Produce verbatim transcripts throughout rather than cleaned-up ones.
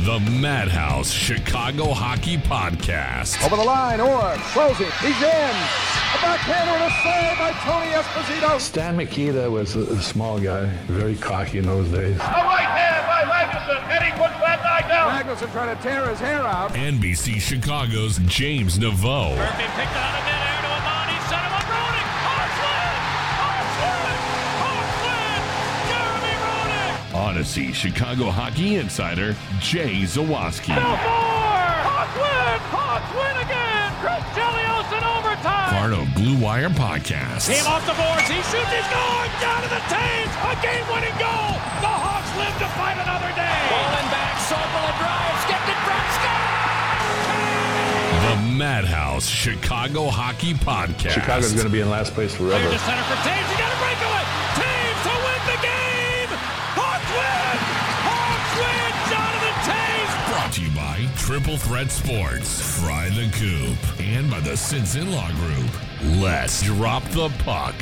The Madhouse Chicago Hockey Podcast. Over the line, Orr, closing, he's in. A backhander and a save by Tony Esposito. Stan Mikita was a, a small guy, very cocky in those days. A right hand by Magnuson, and he puts that guy down. Magnuson trying to tear his hair out. N B C Chicago's James Naveau. Murphy picked out of midair to Amani, set him up, Roenick. Hawks win! Hawks win! Hawks win! Jeremy Roenick! Odyssey Chicago Hockey Insider Jay Zawaski. No more! Hawks win! Hawks win again! Chris Chelios in overtime! Part of Blue Wire Podcast. Team off the boards, he shoots, he scores! Down to the Taves! A game-winning goal! The Hawks live to fight another day! Bowling back, Sobel and drive, skipped it, Brett Scott! The Madhouse Chicago Hockey Podcast. Chicago's going to be in last place forever. Clear to center for Taves, he got a breakaway! Taves to win the game! Hawks win! Hawks win! Jonathan Taves! Brought to you by Triple Threat Sports, Fry the Coop, and by the Simpson Law Group. Let's drop the puck.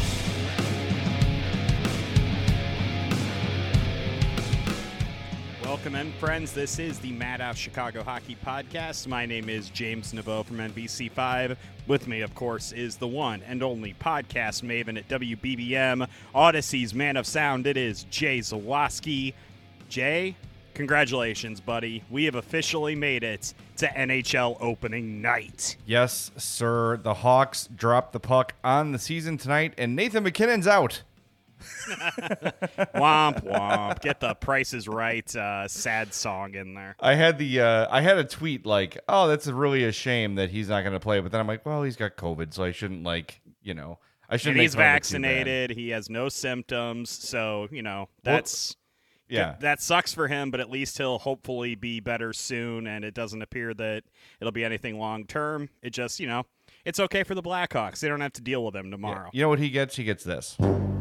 Welcome in, friends. This is the Madhouse Chicago Hockey Podcast. My name is James Naveau from N B C five. With me, of course, is the one and only podcast maven at W B B M, Odyssey's Man of Sound. It is Jay Zawaski. Jay, congratulations, buddy. We have officially made it to N H L opening night. Yes, sir. The Hawks dropped the puck on the season tonight, and Nathan MacKinnon's out. Womp womp. Get the Price is Right uh, sad song in there. I had the uh, I had a tweet like, "Oh, that's really a shame that he's not going to play." But then I'm like, "Well, he's got COVID, so I shouldn't like, you know, I shouldn't." And he's make fun of it too bad." vaccinated. He has no symptoms, so you know that's Well, yeah. that sucks for him. But at least he'll hopefully be better soon, and it doesn't appear that it'll be anything long term. It just, you know, it's okay for the Blackhawks. They don't have to deal with him tomorrow. You know what he gets? He gets this.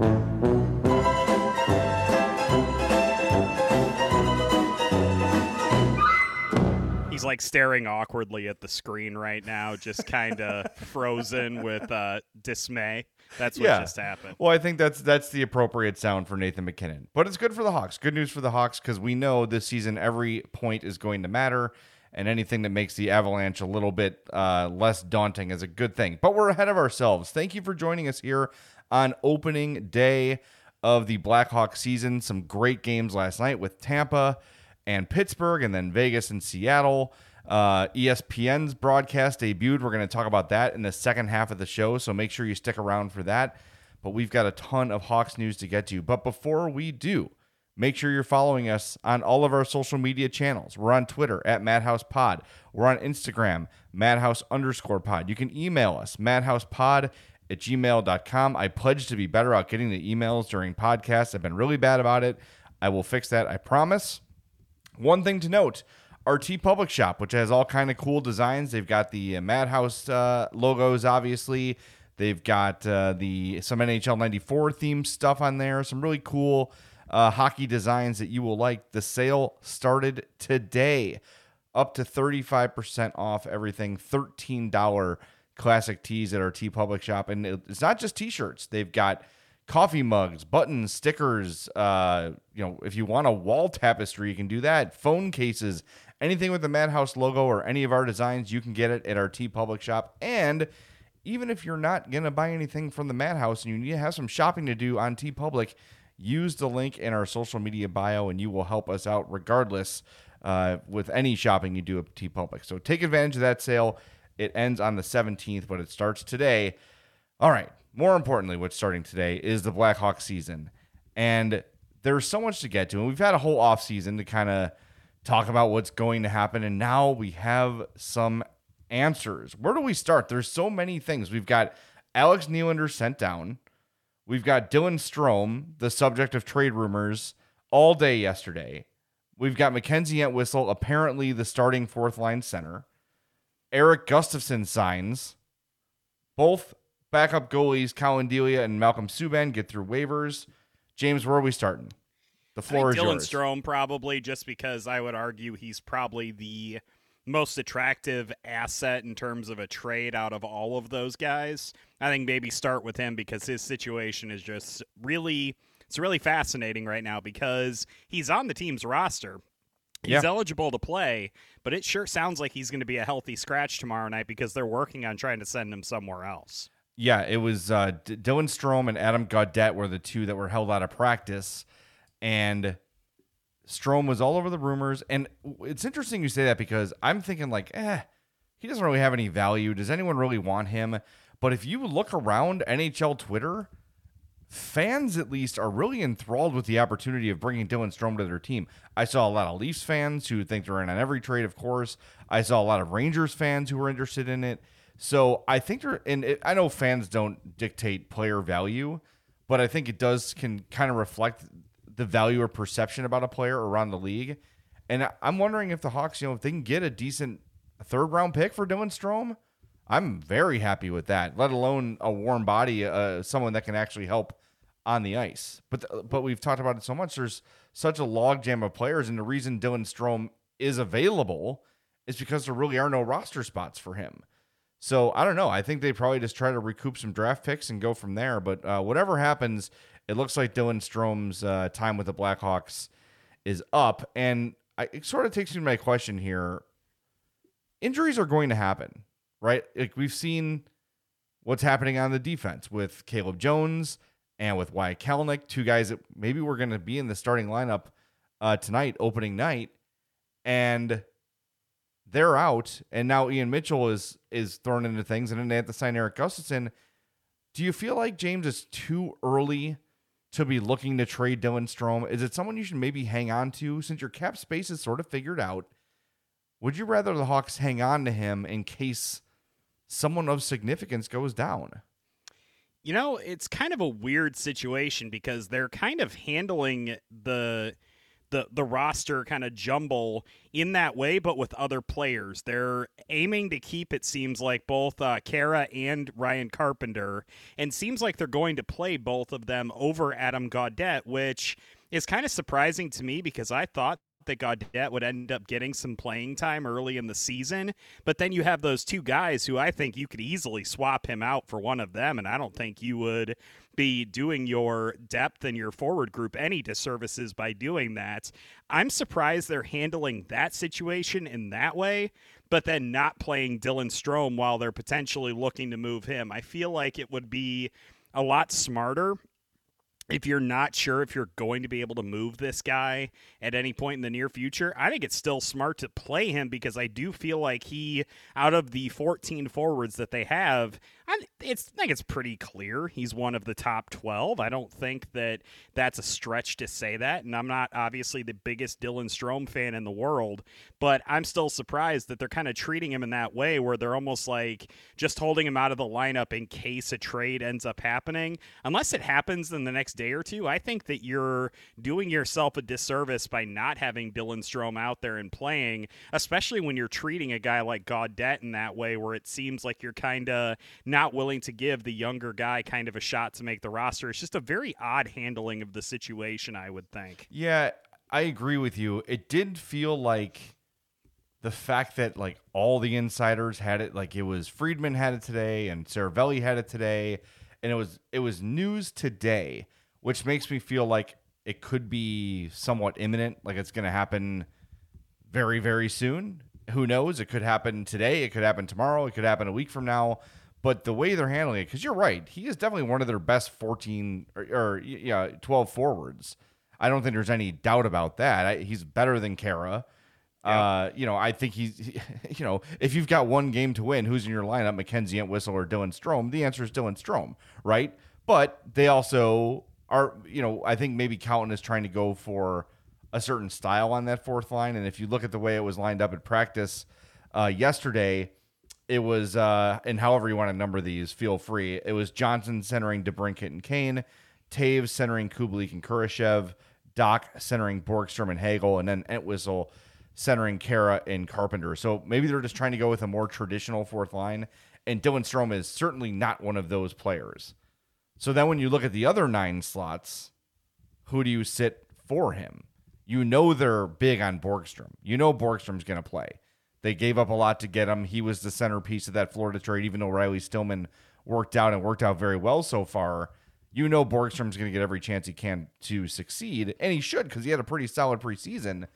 He's like staring awkwardly at the screen right now, just kind of frozen with uh, dismay. That's what Yeah. just happened. Well, I think that's that's the appropriate sound for Nathan MacKinnon. But it's good for the Hawks. Good news for the Hawks because we know this season every point is going to matter, and anything that makes the Avalanche a little bit uh, less daunting is a good thing. But we're ahead of ourselves. Thank you for joining us here on opening day of the Blackhawks season. Some great games last night with Tampa and Pittsburgh, and then Vegas and Seattle. Uh, E S P N's broadcast debuted. We're going to talk about that in the second half of the show, so make sure you stick around for that. But we've got a ton of Hawks news to get to. But before we do, make sure you're following us on all of our social media channels. We're on Twitter at MadhousePod. We're on Instagram, Madhouse underscore pod. You can email us, madhousepod at gmail dot com. I pledge to be better at getting the emails during podcasts. I've been really bad about it. I will fix that, I promise. One thing to note, our TeePublic shop, which has all kind of cool designs. They've got the uh, Madhouse uh, logos, obviously. They've got uh, the some N H L ninety-four themed stuff on there. Some really cool uh, hockey designs that you will like. The sale started today. Up to thirty-five percent off everything. thirteen dollars classic tees at our TeePublic shop. And it's not just t-shirts. They've got coffee mugs, buttons, stickers. Uh, you know, if you want a wall tapestry, you can do that. Phone cases, anything with the Madhouse logo or any of our designs, you can get it at our TeePublic shop. And even if you're not going to buy anything from the Madhouse and you need to have some shopping to do on TeePublic, use the link in our social media bio and you will help us out regardless uh, with any shopping you do at TeePublic. So take advantage of that sale. It ends on the seventeenth, but it starts today. All right. More importantly, what's starting today is the Blackhawks season. And there's so much to get to. And we've had a whole offseason to kind of talk about what's going to happen. And now we have some answers. Where do we start? There's so many things. We've got Alex Nylander sent down. We've got Dylan Strome, the subject of trade rumors, all day yesterday. We've got Mackenzie Entwistle, apparently the starting fourth line center. Eric Gustafsson signs. Both backup goalies, Colin Delia and Malcolm Subban, get through waivers. James, where are we starting? The floor I is think Dylan yours. Strome probably, just because I would argue he's probably the most attractive asset in terms of a trade out of all of those guys. I think maybe start with him because his situation is just really, it's really fascinating right now because he's on the team's roster. He's yeah. eligible to play, but it sure sounds like he's going to be a healthy scratch tomorrow night because they're working on trying to send him somewhere else. Yeah, it was uh, D- Dylan Strome and Adam Gaudette were the two that were held out of practice, and Strome was all over the rumors. And it's interesting you say that because I'm thinking like, eh, he doesn't really have any value. Does anyone really want him? But if you look around N H L Twitter, fans at least are really enthralled with the opportunity of bringing Dylan Strome to their team. I saw a lot of Leafs fans who think they're in on every trade, of course. I saw a lot of Rangers fans who were interested in it. So I think they're, and it, I know fans don't dictate player value, but I think it does can kind of reflect the value or perception about a player around the league. And I'm wondering if the Hawks, you know, if they can get a decent third round pick for Dylan Strome, I'm very happy with that, let alone a warm body, uh, someone that can actually help on the ice. But but we've talked about it so much. There's such a logjam of players, and the reason Dylan Strome is available is because there really are no roster spots for him. So I don't know. I think they probably just try to recoup some draft picks and go from there. But uh, whatever happens, it looks like Dylan Strome's uh, time with the Blackhawks is up. And I, it sort of takes me to my question here. Injuries are going to happen, right? Like we've seen what's happening on the defense with Caleb Jones and with Wyatt Kalynuk, two guys that maybe were going to be in the starting lineup uh, tonight, opening night, and they're out. And now Ian Mitchell is is thrown into things, and then they have to sign Erik Gustafsson. Do you feel like, James, is too early to be looking to trade Dylan Strome? Is it someone you should maybe hang on to since your cap space is sort of figured out? Would you rather the Hawks hang on to him in case someone of significance goes down? You know, it's kind of a weird situation because they're kind of handling the the the roster kind of jumble in that way, but with other players. They're aiming to keep, it seems like, both uh, Kara and Ryan Carpenter, and seems like they're going to play both of them over Adam Gaudette, which is kind of surprising to me because I thought that Gaudette would end up getting some playing time early in the season, but then you have those two guys who I think you could easily swap him out for one of them, and I don't think you would be doing your depth and your forward group any disservices by doing that. I'm surprised they're handling that situation in that way, but then not playing Dylan Strome while they're potentially looking to move him. I feel like it would be a lot smarter if you're not sure if you're going to be able to move this guy at any point in the near future. I think it's still smart to play him because I do feel like he, out of the fourteen forwards that they have, I, it's, I think it's pretty clear he's one of the top twelve. I don't think that that's a stretch to say that, and I'm not obviously the biggest Dylan Strome fan in the world, but I'm still surprised that they're kind of treating him in that way where they're almost like just holding him out of the lineup in case a trade ends up happening. Unless it happens in the next day or two, I think that you're doing yourself a disservice by not having Dylan Strome out there and playing, especially when you're treating a guy like Gaudette in that way where it seems like you're kind of not willing to give the younger guy kind of a shot to make the roster. It's just a very odd handling of the situation, I would think. Yeah, I agree with you. It did feel like the fact that like all the insiders had it, like it was Friedman had it today and Saravelli had it today, and it was it was news today, which makes me feel like it could be somewhat imminent, like it's going to happen very, very soon. Who knows? It could happen today. It could happen tomorrow. It could happen a week from now. But the way they're handling it, because you're right, he is definitely one of their best fourteen or, or yeah, twelve forwards. I don't think there's any doubt about that. I, he's better than Kara. Yeah. Uh, you know, I think he's, he, you know, if you've got one game to win, who's in your lineup, Mackenzie Entwistle or Dylan Strome? The answer is Dylan Strome, right? But they also are, you know, I think maybe Calton is trying to go for a certain style on that fourth line. And if you look at the way it was lined up at practice uh, yesterday, it was, uh, and however you want to number these, feel free. It was Johnson centering DeBrincat and Kane, Taves centering Kubalik and Kurashev, Doc centering Borgstrom and Hagel, and then Entwistle centering Kara and Carpenter. So maybe they're just trying to go with a more traditional fourth line, and Dylan Strome is certainly not one of those players. So then when you look at the other nine slots, who do you sit for him? You know they're big on Borgstrom. You know Borgstrom's going to play. They gave up a lot to get him. He was the centerpiece of that Florida trade, even though Riley Stillman worked out and worked out very well so far. You know Borgstrom's going to get every chance he can to succeed, and he should because he had a pretty solid preseason.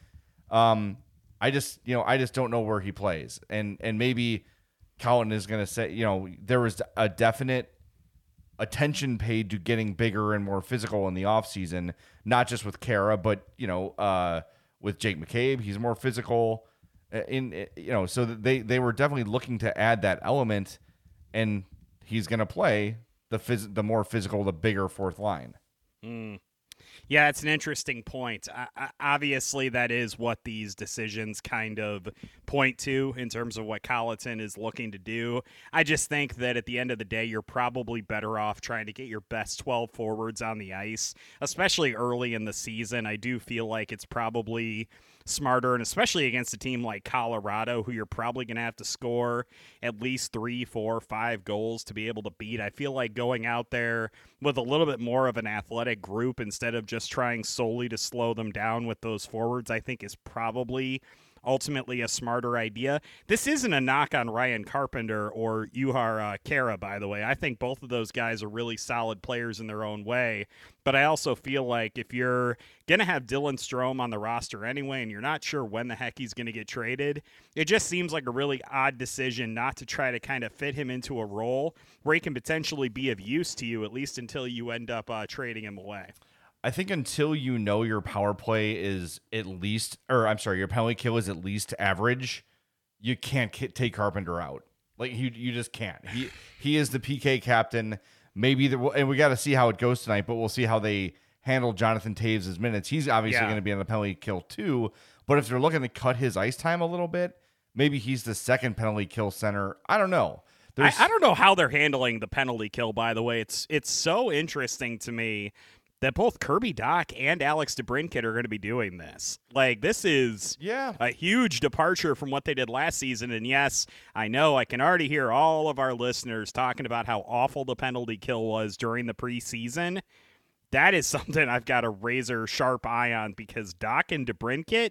Um, I just, you know, I just don't know where he plays. And, and maybe Colin is going to say, you know, there was a definite attention paid to getting bigger and more physical in the offseason, not just with Kara, but, you know, uh, with Jake McCabe, he's more physical in, you know, so they, they were definitely looking to add that element, and he's going to play the phys- the more physical, the bigger fourth line. Mm. Yeah, it's an interesting point. I, I, obviously, that is what these decisions kind of point to in terms of what Colliton is looking to do. I just think that at the end of the day, you're probably better off trying to get your best twelve forwards on the ice, especially early in the season. I do feel like it's probably smarter, and especially against a team like Colorado, who you're probably going to have to score at least three, four, five goals to be able to beat. I feel like going out there with a little bit more of an athletic group instead of just trying solely to slow them down with those forwards, I think is probably ultimately a smarter idea. This isn't a knock on Ryan Carpenter or Juha uh, Kara, by the way. I think both of those guys are really solid players in their own way. But I also feel like if you're going to have Dylan Strome on the roster anyway, and you're not sure when the heck he's going to get traded, it just seems like a really odd decision not to try to kind of fit him into a role where he can potentially be of use to you, at least until you end up uh, trading him away. I think until you know your power play is at least, or I'm sorry, your penalty kill is at least average, you can't k- take Carpenter out. Like you, you just can't. He he is the P K captain. Maybe the, and we got to see how it goes tonight, but we'll see how they handle Jonathan Toews' minutes. He's obviously Yeah. going to be on the penalty kill too. But if they're looking to cut his ice time a little bit, maybe he's the second penalty kill center. I don't know. I, I don't know how they're handling the penalty kill. By the way, it's it's so interesting to me that both Kirby Dach and Alex DeBrincat are going to be doing this. Like, this is yeah. a huge departure from what they did last season. And yes, I know I can already hear all of our listeners talking about how awful the penalty kill was during the preseason. That is something I've got a razor sharp eye on, because Dach and DeBrincat,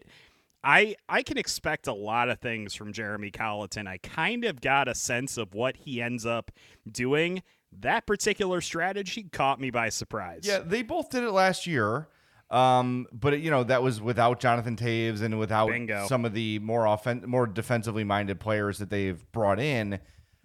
I I can expect a lot of things from Jeremy Colliton. I kind of got a sense of what he ends up doing. That particular strategy caught me by surprise. Yeah, they both did it last year. Um, but, you know, that was without Jonathan Toews and without Bingo. some of the more offen- more defensively minded players that they've brought in.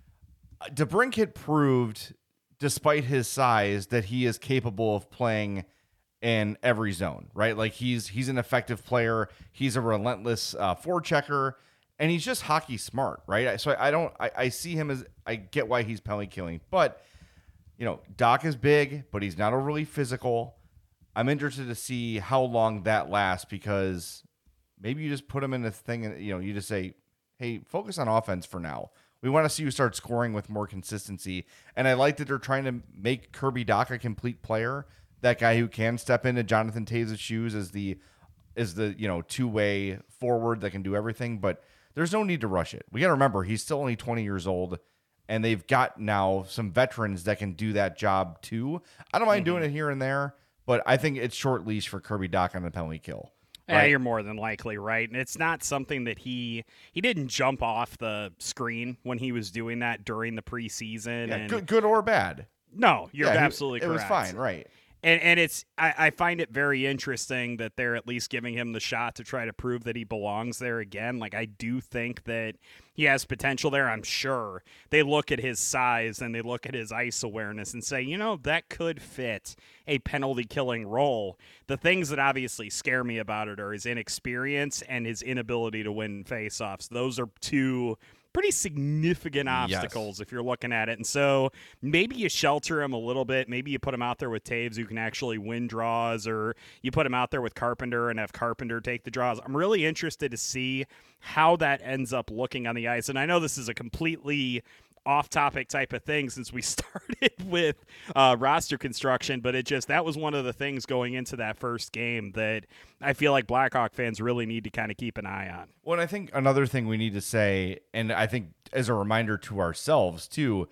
DeBrincat proved, despite his size, that he is capable of playing in every zone, right? Like he's he's an effective player. He's a relentless uh, forechecker, and he's just hockey smart, right? So I, I don't I, I see him as, I get why he's penalty killing, but you know, Dach is big, but he's not overly physical. I'm interested to see how long that lasts, because maybe you just put him in a thing and, you know, you just say, hey, focus on offense for now. We want to see you start scoring with more consistency. And I like that they're trying to make Kirby Dach a complete player, that guy who can step into Jonathan Toews' shoes as the, as the, you know, two-way forward that can do everything, but there's no need to rush it. We got to remember, he's still only twenty years old. And they've got now some veterans that can do that job too. I don't mind mm-hmm. doing it here and there, but I think it's short leash for Kirby Dach on the penalty kill. Yeah, right? you're more than likely right. And it's not something that he he didn't jump off the screen when he was doing that during the preseason. Yeah, and good, good or bad. No, you're yeah, absolutely he, it correct. It was fine, right. And and it's I, I find it very interesting that they're at least giving him the shot to try to prove that he belongs there again. Like, I do think that he has potential there, I'm sure. They look at his size and they look at his ice awareness and say, you know, that could fit a penalty killing role. The things that obviously scare me about it are his inexperience and his inability to win faceoffs. Those are two pretty significant obstacles yes. if you're looking at it. And so maybe you shelter him a little bit. Maybe you put him out there with Toews, who can actually win draws, or you put him out there with Carpenter and have Carpenter take the draws. I'm really interested to see how that ends up looking on the ice. And I know this is a completely off-topic type of thing since we started with uh, roster construction, but it just, that was one of the things going into that first game that I feel like Blackhawk fans really need to kind of keep an eye on. Well, and I think another thing we need to say, and I think as a reminder to ourselves too,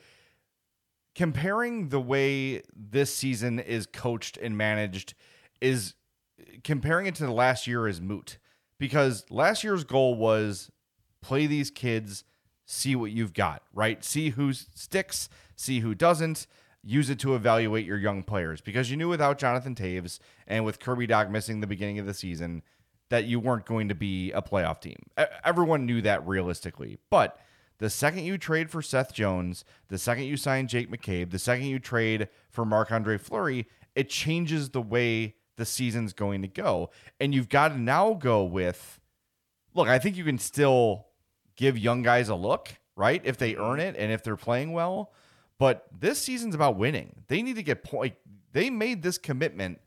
comparing the way this season is coached and managed is comparing it to the last year is moot, because last year's goal was play these kids, see what you've got, right? See who sticks, see who doesn't, use it to evaluate your young players, because you knew without Jonathan Toews and with Kirby Dach missing the beginning of the season, that you weren't going to be a playoff team. E- Everyone knew that realistically. But the second you trade for Seth Jones, the second you sign Jake McCabe, the second you trade for Marc-Andre Fleury, it changes the way the season's going to go. And you've got to now go with, look, I think you can still give young guys a look, right? If they earn it and if they're playing well. But this season's about winning. They need to get point. They made this commitment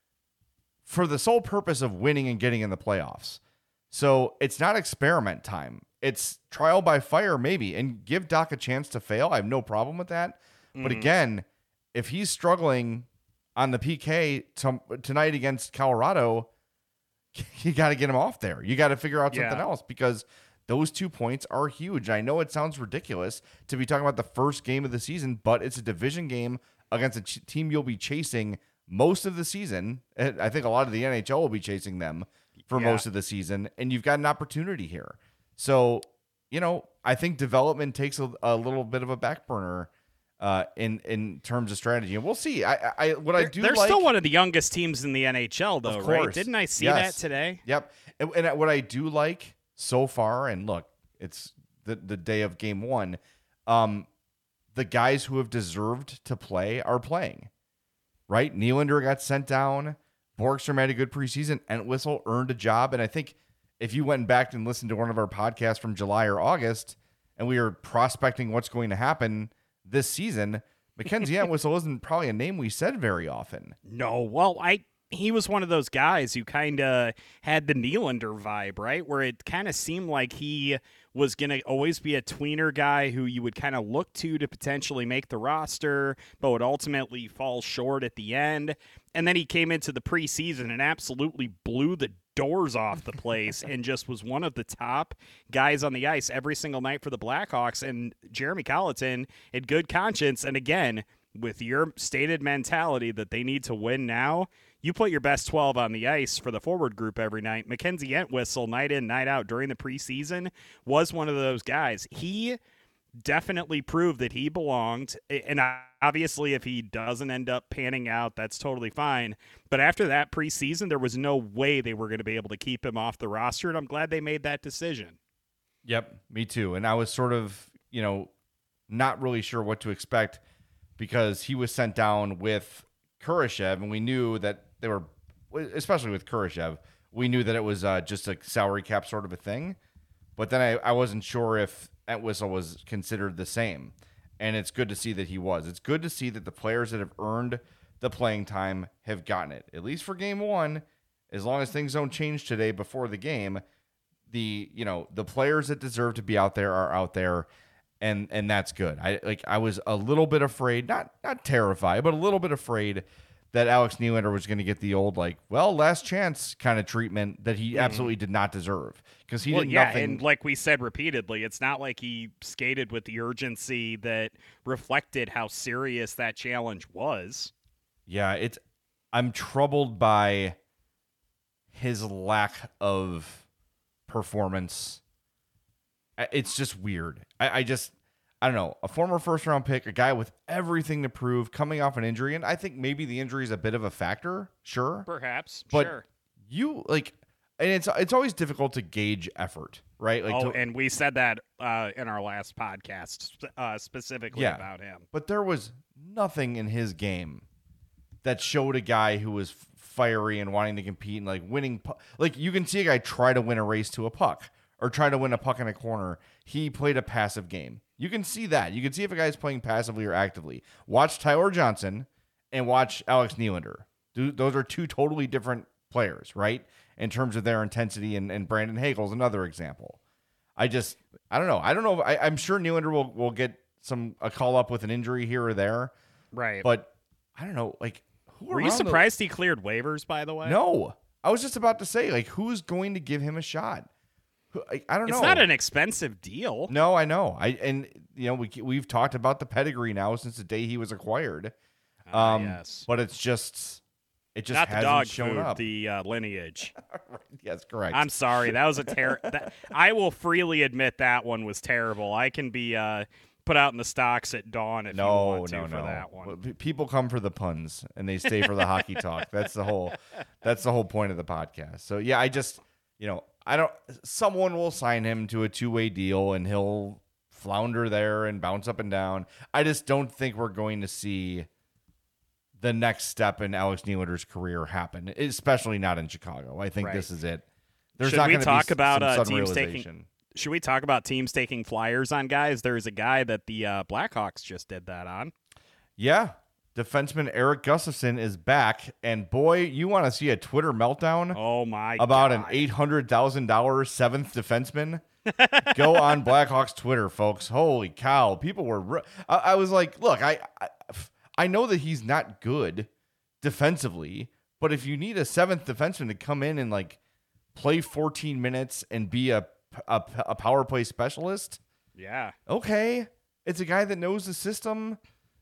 for the sole purpose of winning and getting in the playoffs. So it's not experiment time. It's trial by fire, maybe, and give Doc a chance to fail. I have no problem with that. Mm. But again, if he's struggling on the P K t- tonight against Colorado, you got to get him off there. You got to figure out something yeah. else, because those two points are huge. I know it sounds ridiculous to be talking about the first game of the season, but it's a division game against a ch- team you'll be chasing most of the season. I think a lot of the N H L will be chasing them for yeah. most of the season, and you've got an opportunity here. So, you know, I think development takes a, a little bit of a back burner uh, in in terms of strategy, and we'll see. I, I what they're, I do. They're like, still one of the youngest teams in the N H L, though, right? Didn't I see yes. that today? Yep. And, and what I do like so far, and look, it's the the day of game one. Um, the guys who have deserved to play are playing. Right? Nylander got sent down. Borgstrom had a good preseason. Entwistle earned a job. And I think if you went back and listened to one of our podcasts from July or August, and we were prospecting what's going to happen this season, Mackenzie Entwistle isn't probably a name we said very often. No. Well, I he was one of those guys who kind of had the Nylander vibe, right? Where it kind of seemed like he was going to always be a tweener guy who you would kind of look to to potentially make the roster, but would ultimately fall short at the end. And then he came into the preseason and absolutely blew the doors off the place and just was one of the top guys on the ice every single night for the Blackhawks. And Jeremy Colleton had good conscience. And again, with your stated mentality that they need to win now, you put your best twelve on the ice for the forward group every night. Mackenzie Entwistle, night in, night out during the preseason, was one of those guys. He definitely proved that he belonged. And obviously, if he doesn't end up panning out, that's totally fine. But after that preseason, there was no way they were going to be able to keep him off the roster. And I'm glad they made that decision. Yep, me too. And I was sort of, you know, not really sure what to expect, because he was sent down with Kurashev, and we knew that they were, especially with Kurashev, we knew that it was uh, just a salary cap sort of a thing. But then I, I wasn't sure if Entwistle was considered the same. And it's good to see that he was. It's good to see that the players that have earned the playing time have gotten it, at least for game one. As long as things don't change today before the game, the, you know, the players that deserve to be out there are out there. And and that's good. I like I was a little bit afraid, not not terrified, but a little bit afraid that Alex Nylander was going to get the old, like, well, last chance kind of treatment that he absolutely did not deserve, because he well, did yeah, nothing. And like we said repeatedly, it's not like he skated with the urgency that reflected how serious that challenge was. Yeah, it's. I'm troubled by his lack of performance. It's just weird. I, I just, I don't know. A former first round pick, a guy with everything to prove, coming off an injury, and I think maybe the injury is a bit of a factor. Sure, perhaps, but sure. You like, and it's it's always difficult to gauge effort, right? Like, oh, to, and we said that uh, in our last podcast uh, specifically yeah, about him. But there was nothing in his game that showed a guy who was fiery and wanting to compete and like winning. Pu- like you can see a guy try to win a race to a puck or try to win a puck in a corner. He played a passive game. You can see that. You can see if a guy's playing passively or actively. Watch Tyler Johnson and watch Alex Nylander. Those are two totally different players, right? In terms of their intensity, and, and Brandon Hagel's another example. I just, I don't know. I don't know. If, I, I'm sure Nylander will, will get some a call up with an injury here or there. Right. But I don't know. Like, who were you surprised the... he cleared waivers, by the way? No. I was just about to say, like, who's going to give him a shot? I, I don't it's know. It's not an expensive deal. No, I know. I and you know we we've talked about the pedigree now since the day he was acquired. Uh, um, yes, but it's just it just not hasn't the dog shown food, up. The uh, lineage. Yes, correct. I'm sorry. That was a terrible. I will freely admit that one was terrible. I can be uh, put out in the stocks at dawn if no, you want to no, for no. that one. People come for the puns and they stay for the hockey talk. That's the whole. That's the whole point of the podcast. So yeah, I just. you know, I don't. Someone will sign him to a two-way deal, and he'll flounder there and bounce up and down. I just don't think we're going to see the next step in Alex Nylander's career happen, especially not in Chicago. I think right. this is it. There's should not we be talk s- about some uh, sudden teams realization. taking? Should we talk about teams taking flyers on guys? There's a guy that the uh, Blackhawks just did that on. Yeah, defenseman Eric Gustafsson is back, and boy, you want to see a Twitter meltdown? Oh my! About God. an eight hundred thousand dollars seventh defenseman. Go on Blackhawks Twitter, folks. Holy cow! People were. Re- I, I was like, look, I, I, I know that he's not good defensively, but if you need a seventh defenseman to come in and like play fourteen minutes and be a a, a power play specialist, yeah, okay, it's a guy that knows the system,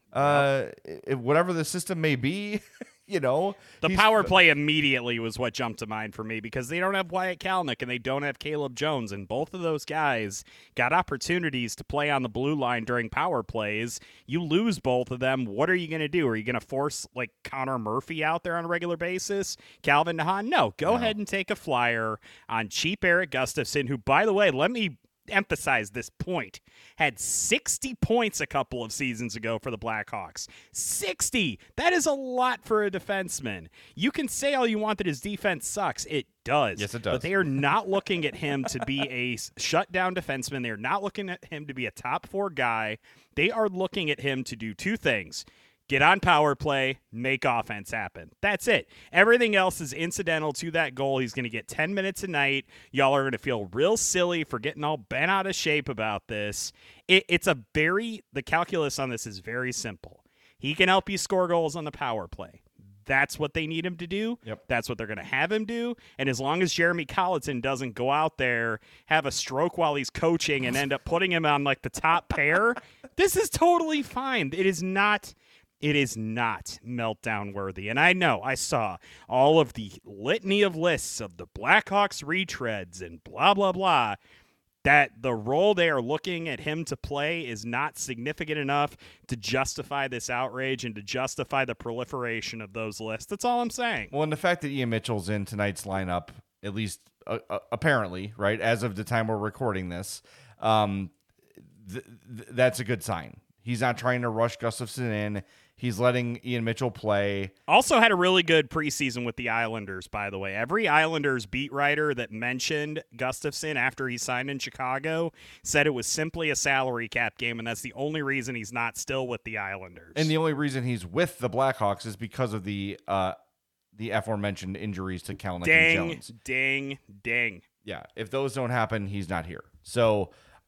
uh, yep. whatever the system may be. You know, the power play immediately was what jumped to mind for me because they don't have Wyatt Kalnick and they don't have Caleb Jones, and both of those guys got opportunities to play on the blue line during power plays. You lose both of them. What are you going to do? Are you going to force like Connor Murphy out there on a regular basis? Calvin DeHaan? No, go no. ahead and take a flyer on cheap Eric Gustafsson, who, by the way, let me emphasize this point, had sixty points a couple of seasons ago for the Blackhawks. sixty! That is a lot for a defenseman. You can say all you want that his defense sucks. It does. Yes, it does. But they are not looking at him to be a shutdown defenseman. They're not looking at him to be a top four guy. They are looking at him to do two things. Get on power play, make offense happen. That's it. Everything else is incidental to that goal. He's going to get ten minutes a night. Y'all are going to feel real silly for getting all bent out of shape about this. It, it's a very, the calculus on this is very simple. He can help you score goals on the power play. That's what they need him to do. Yep. That's what they're going to have him do. And as long as Jeremy Colliton doesn't go out there, have a stroke while he's coaching and end up putting him on like the top pair, this is totally fine. It is not... It is not meltdown worthy. And I know I saw all of the litany of lists of the Blackhawks retreads and blah, blah, blah, that the role they are looking at him to play is not significant enough to justify this outrage and to justify the proliferation of those lists. That's all I'm saying. Well, and the fact that Ian Mitchell's in tonight's lineup, at least uh, uh, apparently, right, as of the time we're recording this, um, th- th- that's a good sign. He's not trying to rush Gustafsson in. He's letting Ian Mitchell play. Also had a really good preseason with the Islanders, by the way. Every Islanders beat writer that mentioned Gustafsson after he signed in Chicago said it was simply a salary cap game, and that's the only reason he's not still with the Islanders. And the only reason he's with the Blackhawks is because of the uh, the aforementioned injuries to Kalnick ding, and Jones. Ding, ding. Yeah, if those don't happen, he's not here. So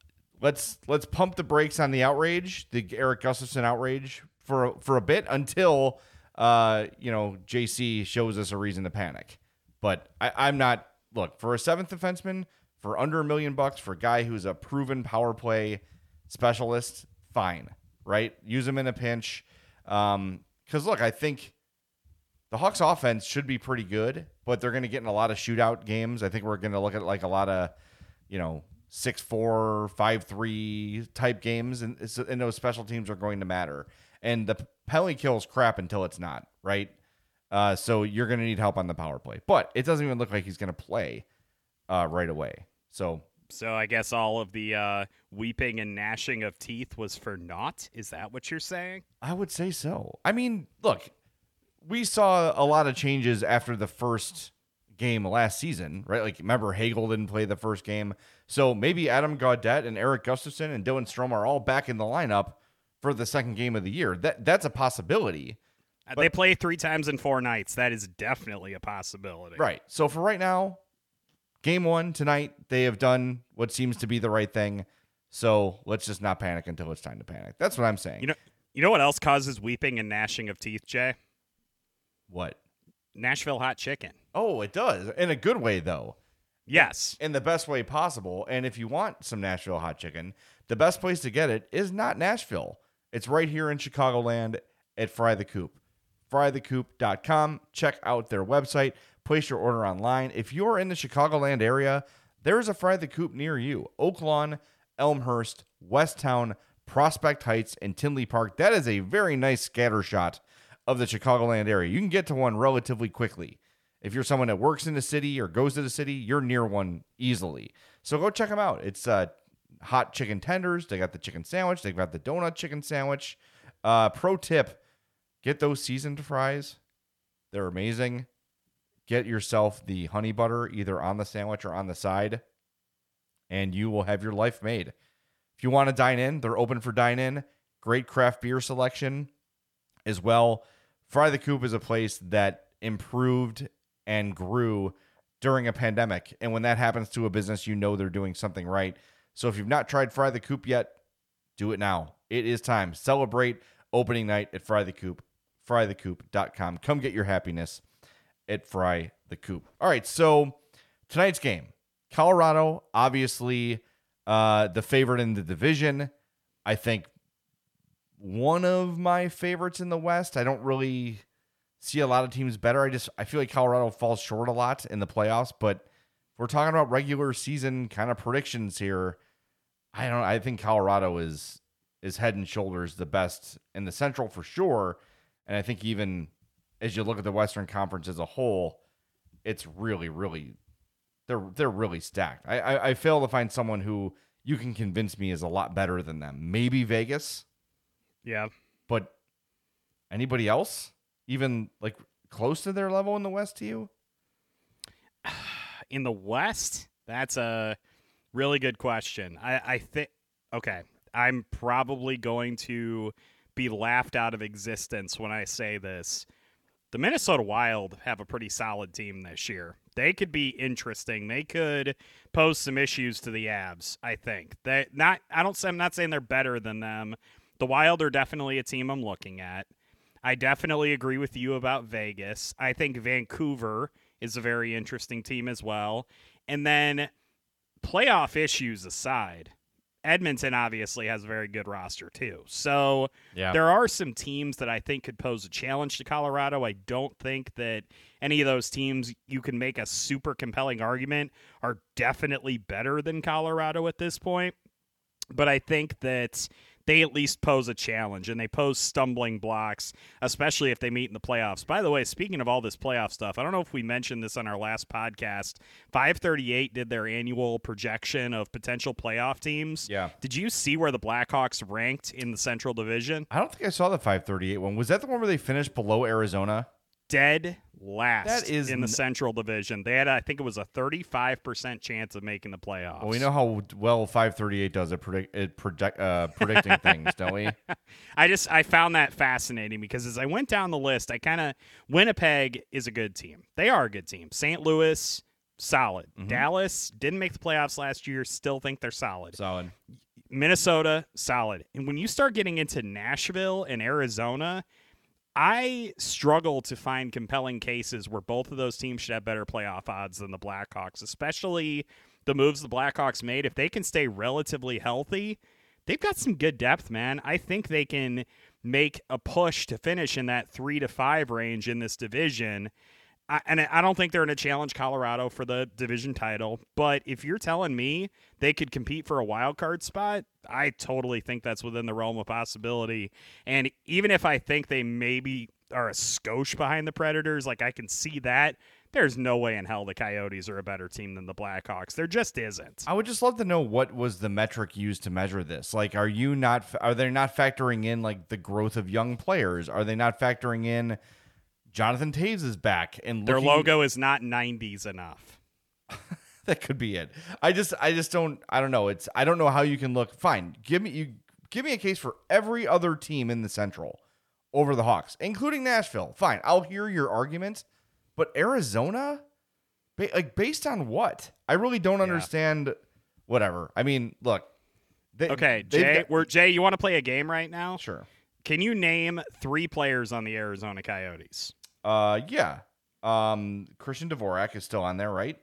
let's let's pump the brakes on the outrage, the Eric Gustafsson outrage, for for a bit until uh you know J C shows us a reason to panic. But I, I'm not look for a seventh defenseman for under a million bucks for a guy who's a proven power play specialist. Fine, right? Use him in a pinch. Um, because look, I think the Hawks offense should be pretty good, but they're going to get in a lot of shootout games. I think we're going to look at like a lot of you know six four, five three type games, and, and those special teams are going to matter. And the penalty kill is crap until it's not, right? Uh, so you're going to need help on the power play. But it doesn't even look like he's going to play uh, right away. So so I guess all of the uh, weeping and gnashing of teeth was for naught? Is that what you're saying? I would say so. I mean, look, we saw a lot of changes after the first game last season, right? Like, remember, Hagel didn't play the first game. So maybe Adam Gaudette and Eric Gustafsson and Dylan Strome are all back in the lineup for the second game of the year. That That's a possibility. But, they play three times in four nights. That is definitely a possibility. Right. So for right now, game one tonight, they have done what seems to be the right thing. So let's just not panic until it's time to panic. That's what I'm saying. You know, you know what else causes weeping and gnashing of teeth, Jay? What? Nashville hot chicken. Oh, it does. In a good way, though. Yes. In the best way possible. And if you want some Nashville hot chicken, the best place to get it is not Nashville. It's right here in Chicagoland at Fry the Coop. fry the coop dot com. Check out their website. Place your order online. If you're in the Chicagoland area, there's a Fry the Coop near you. Oak Lawn, Elmhurst, Westtown, Prospect Heights, and Tinley Park. That is a very nice scatter shot of the Chicagoland area. You can get to one relatively quickly If you're someone that works in the city or goes to the city, you're near one easily. So go check them out. It's uh, hot chicken tenders. They got the chicken sandwich. They've got the donut chicken sandwich. Uh, pro tip, get those seasoned fries. They're amazing. Get yourself the honey butter either on the sandwich or on the side, and you will have your life made. If you want to dine in, they're open for dine in. Great craft beer selection as well. Fry the Coop is a place that improved and grew during a pandemic. And when that happens to a business, you know they're doing something right. So if you've not tried Fry the Coop yet, do it now. It is time. Celebrate opening night at Fry the Coop. fry the coop dot com. Come get your happiness at Fry the Coop. All right, so tonight's game. Colorado, obviously uh, the favorite in the division. I think one of my favorites in the West. I don't really see a lot of teams better. I just I feel like Colorado falls short a lot in the playoffs, but if we're talking about regular season kind of predictions here, I don't I think Colorado is is head and shoulders the best in the Central for sure. And I think even as you look at the Western Conference as a whole, it's really, really they're they're really stacked. I, I, I fail to find someone who you can convince me is a lot better than them. Maybe Vegas. Yeah. But anybody else? Even like close to their level in the West to you? In the West? That's a really good question. I, I think, okay, I'm probably going to be laughed out of existence when I say this. The Minnesota Wild have a pretty solid team this year. They could be interesting. They could pose some issues to the Avs, I think. They not I don't I'm not saying they're better than them. The Wild are definitely a team I'm looking at. I definitely agree with you about Vegas. I think Vancouver is a very interesting team as well. And then playoff issues aside, Edmonton obviously has a very good roster too. So yeah. There are some teams that I think could pose a challenge to Colorado. I don't think that any of those teams you can make a super compelling argument are definitely better than Colorado at this point. But I think that they at least pose a challenge, and they pose stumbling blocks, especially if they meet in the playoffs. By the way, speaking of all this playoff stuff, I don't know if we mentioned this on our last podcast. five thirty-eight did their annual projection of potential playoff teams. Yeah. Did you see where the Blackhawks ranked in the Central Division? I don't think I saw the five thirty-eight one. Was that the one where they finished below Arizona? Dead last That is in the n- Central Division. They had, I think it was a thirty-five percent chance of making the playoffs. Well, we know how well five thirty-eight does at predict, it project, uh, predicting things, don't we? I just I found that fascinating because as I went down the list, I kind of Winnipeg is a good team. They are a good team. Saint Louis, solid. Mm-hmm. Dallas didn't make the playoffs last year. Still think they're solid. Solid. Minnesota, solid. And when you start getting into Nashville and Arizona, I struggle to find compelling cases where both of those teams should have better playoff odds than the Blackhawks, especially the moves the Blackhawks made. If they can stay relatively healthy, they've got some good depth, man. I think they can make a push to finish in that three to five range in this division. I, and I don't think they're going to challenge Colorado for the division title. But if you're telling me they could compete for a wild card spot, I totally think that's within the realm of possibility. And even if I think they maybe are a skosh behind the Predators, like I can see that, there's no way in hell the Coyotes are a better team than the Blackhawks. There just isn't. I would just love to know what was the metric used to measure this. Like, are you not? Are they not factoring in like the growth of young players? Are they not factoring in Jonathan Toews is back and their looking... logo is not nineties enough? That could be it. I just, I just don't, I don't know. It's, I don't know how you can look. Fine, give me you, give me a case for every other team in the Central over the Hawks, including Nashville. Fine, I'll hear your arguments, but Arizona, ba- like based on what? I really don't understand. Whatever. I mean, look. They, okay, Jay. got... We're Jay. You want to play a game right now? Sure. Can you name three players on the Arizona Coyotes? Uh, yeah. Um, Christian Dvorak is still on there, right?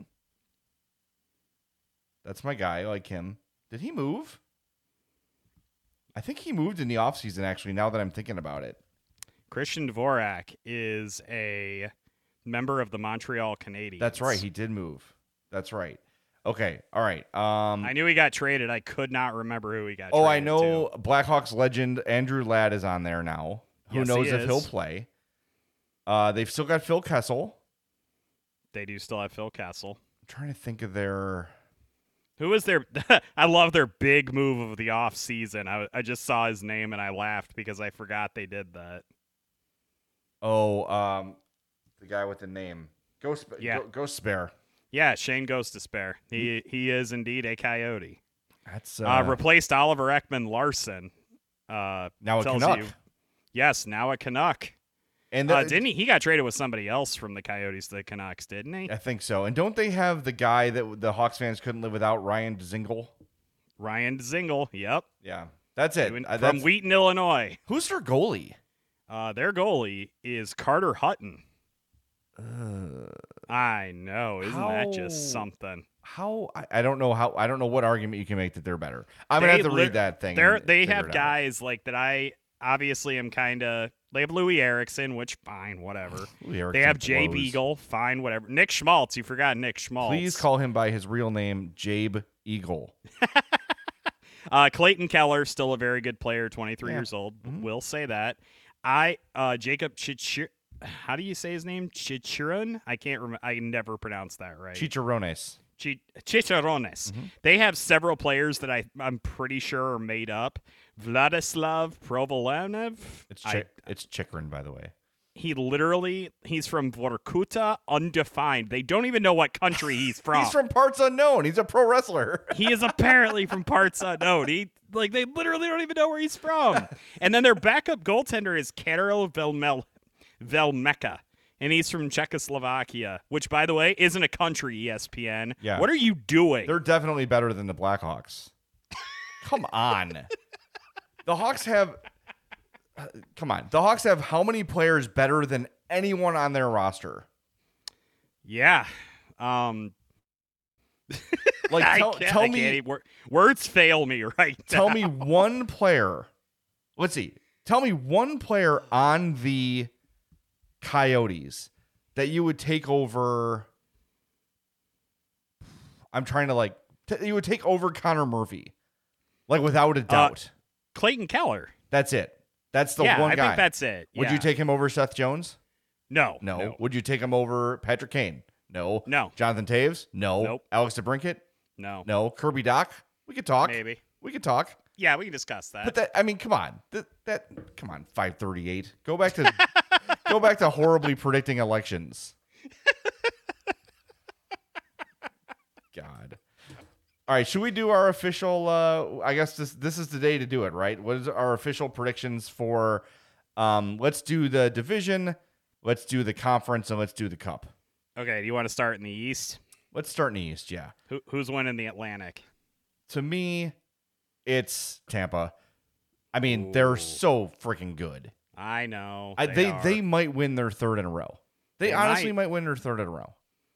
That's my guy. I like him. Did he move? I think he moved in the offseason, actually, now that I'm thinking about it. Christian Dvorak is a member of the Montreal Canadiens. That's right. He did move. That's right. Okay. All right. Um, I knew he got traded. I could not remember who he got oh, traded I know to. Blackhawks legend Andrew Ladd is on there now. Who Yes, knows he if is. he'll play? Uh, they've still got Phil Kessel. They do still have Phil Kessel. I'm trying to think of their. Who was their? I love their big move of the off season. I I just saw his name and I laughed because I forgot they did that. Oh, um, the guy with the name Ghost. Yeah. Go, Ghost Spare. Yeah, Shane goes to spare. He he is indeed a Coyote. That's uh, Uh, replaced Oliver Ekman Larson. Uh, now a tells Canuck. you- yes, now a Canuck. And the, Uh, didn't he? He got traded with somebody else from the Coyotes to the Canucks, didn't he? I think so. And don't they have the guy that the Hawks fans couldn't live without, Ryan Dzingel? Ryan Dzingel. Yep. Yeah, that's it. Doing- Uh, from that's- Wheaton, Illinois. Who's their goalie? Uh, their goalie is Carter Hutton. I know. Isn't that how- just something? How I, I don't know how I don't know what argument you can make that they're better. I'm gonna They have to lit- read that thing. They're, and they figure have it out. guys like that. I obviously am kind of. They have Louis Erickson, which fine, whatever. Louis They Erickson have Jay blows. Beagle, fine, whatever. Nick Schmaltz, you forgot Nick Schmaltz. Please call him by his real name, Jabe Eagle. Uh, Clayton Keller, still a very good player, twenty-three Yeah. years old. Mhm. Will say that. I uh, Jacob Chichir. How do you say his name? Chichirun? I can't remember. I never pronounce that right. Chicharrones. Chi- Chicharrones. Mm-hmm. They have several players that I I'm pretty sure are made up. Vladislav Provolone. It's I- Chi- it's Chikrin, by the way. He literally he's from Vorkuta, undefined. They don't even know what country he's from. He's from parts unknown. He's a pro wrestler. He is apparently from parts unknown. He like they literally don't even know where he's from. And then their backup goaltender is Karel Velmel Velmeka, and he's from Czechoslovakia, which by the way isn't a country. E S P N. Yeah. What are you doing? They're definitely better than the Blackhawks. Come on. The Hawks have uh, come on. The Hawks have how many players better than anyone on their roster? Yeah. Um. Like I tell, can't- tell I me can't even- wor- words fail me right tell now. me one player. Let's see. Tell me one player on the Coyotes that you would take over. I'm trying to like t- you would take over Connor Murphy, like without a doubt. Clayton Keller. That's it. That's the yeah, one I guy. think that's it. Would Yeah. you take him over Seth Jones? No. No. No. Would you take him over Patrick Kane? No. No. Jonathan Taves? No. Nope. Alex DeBrincat? No. No. Kirby Doc? We could talk. Maybe. We could talk. Yeah, we can discuss that. But that I mean, come on. That, that come on, five thirty-eight. Go back to go back to horribly predicting elections. God. All right, should we do our official uh I guess this this is the day to do it, right? What is our official predictions for um let's do the division, let's do the conference, and let's do the cup. Okay, do you want to start in the East? Let's start in the East, yeah. Who, who's winning the Atlantic? To me, it's Tampa. I mean, Ooh. they're so freaking good. I know. I, they they are. they might win their third in a row. They, They honestly might. might. win their third in a row.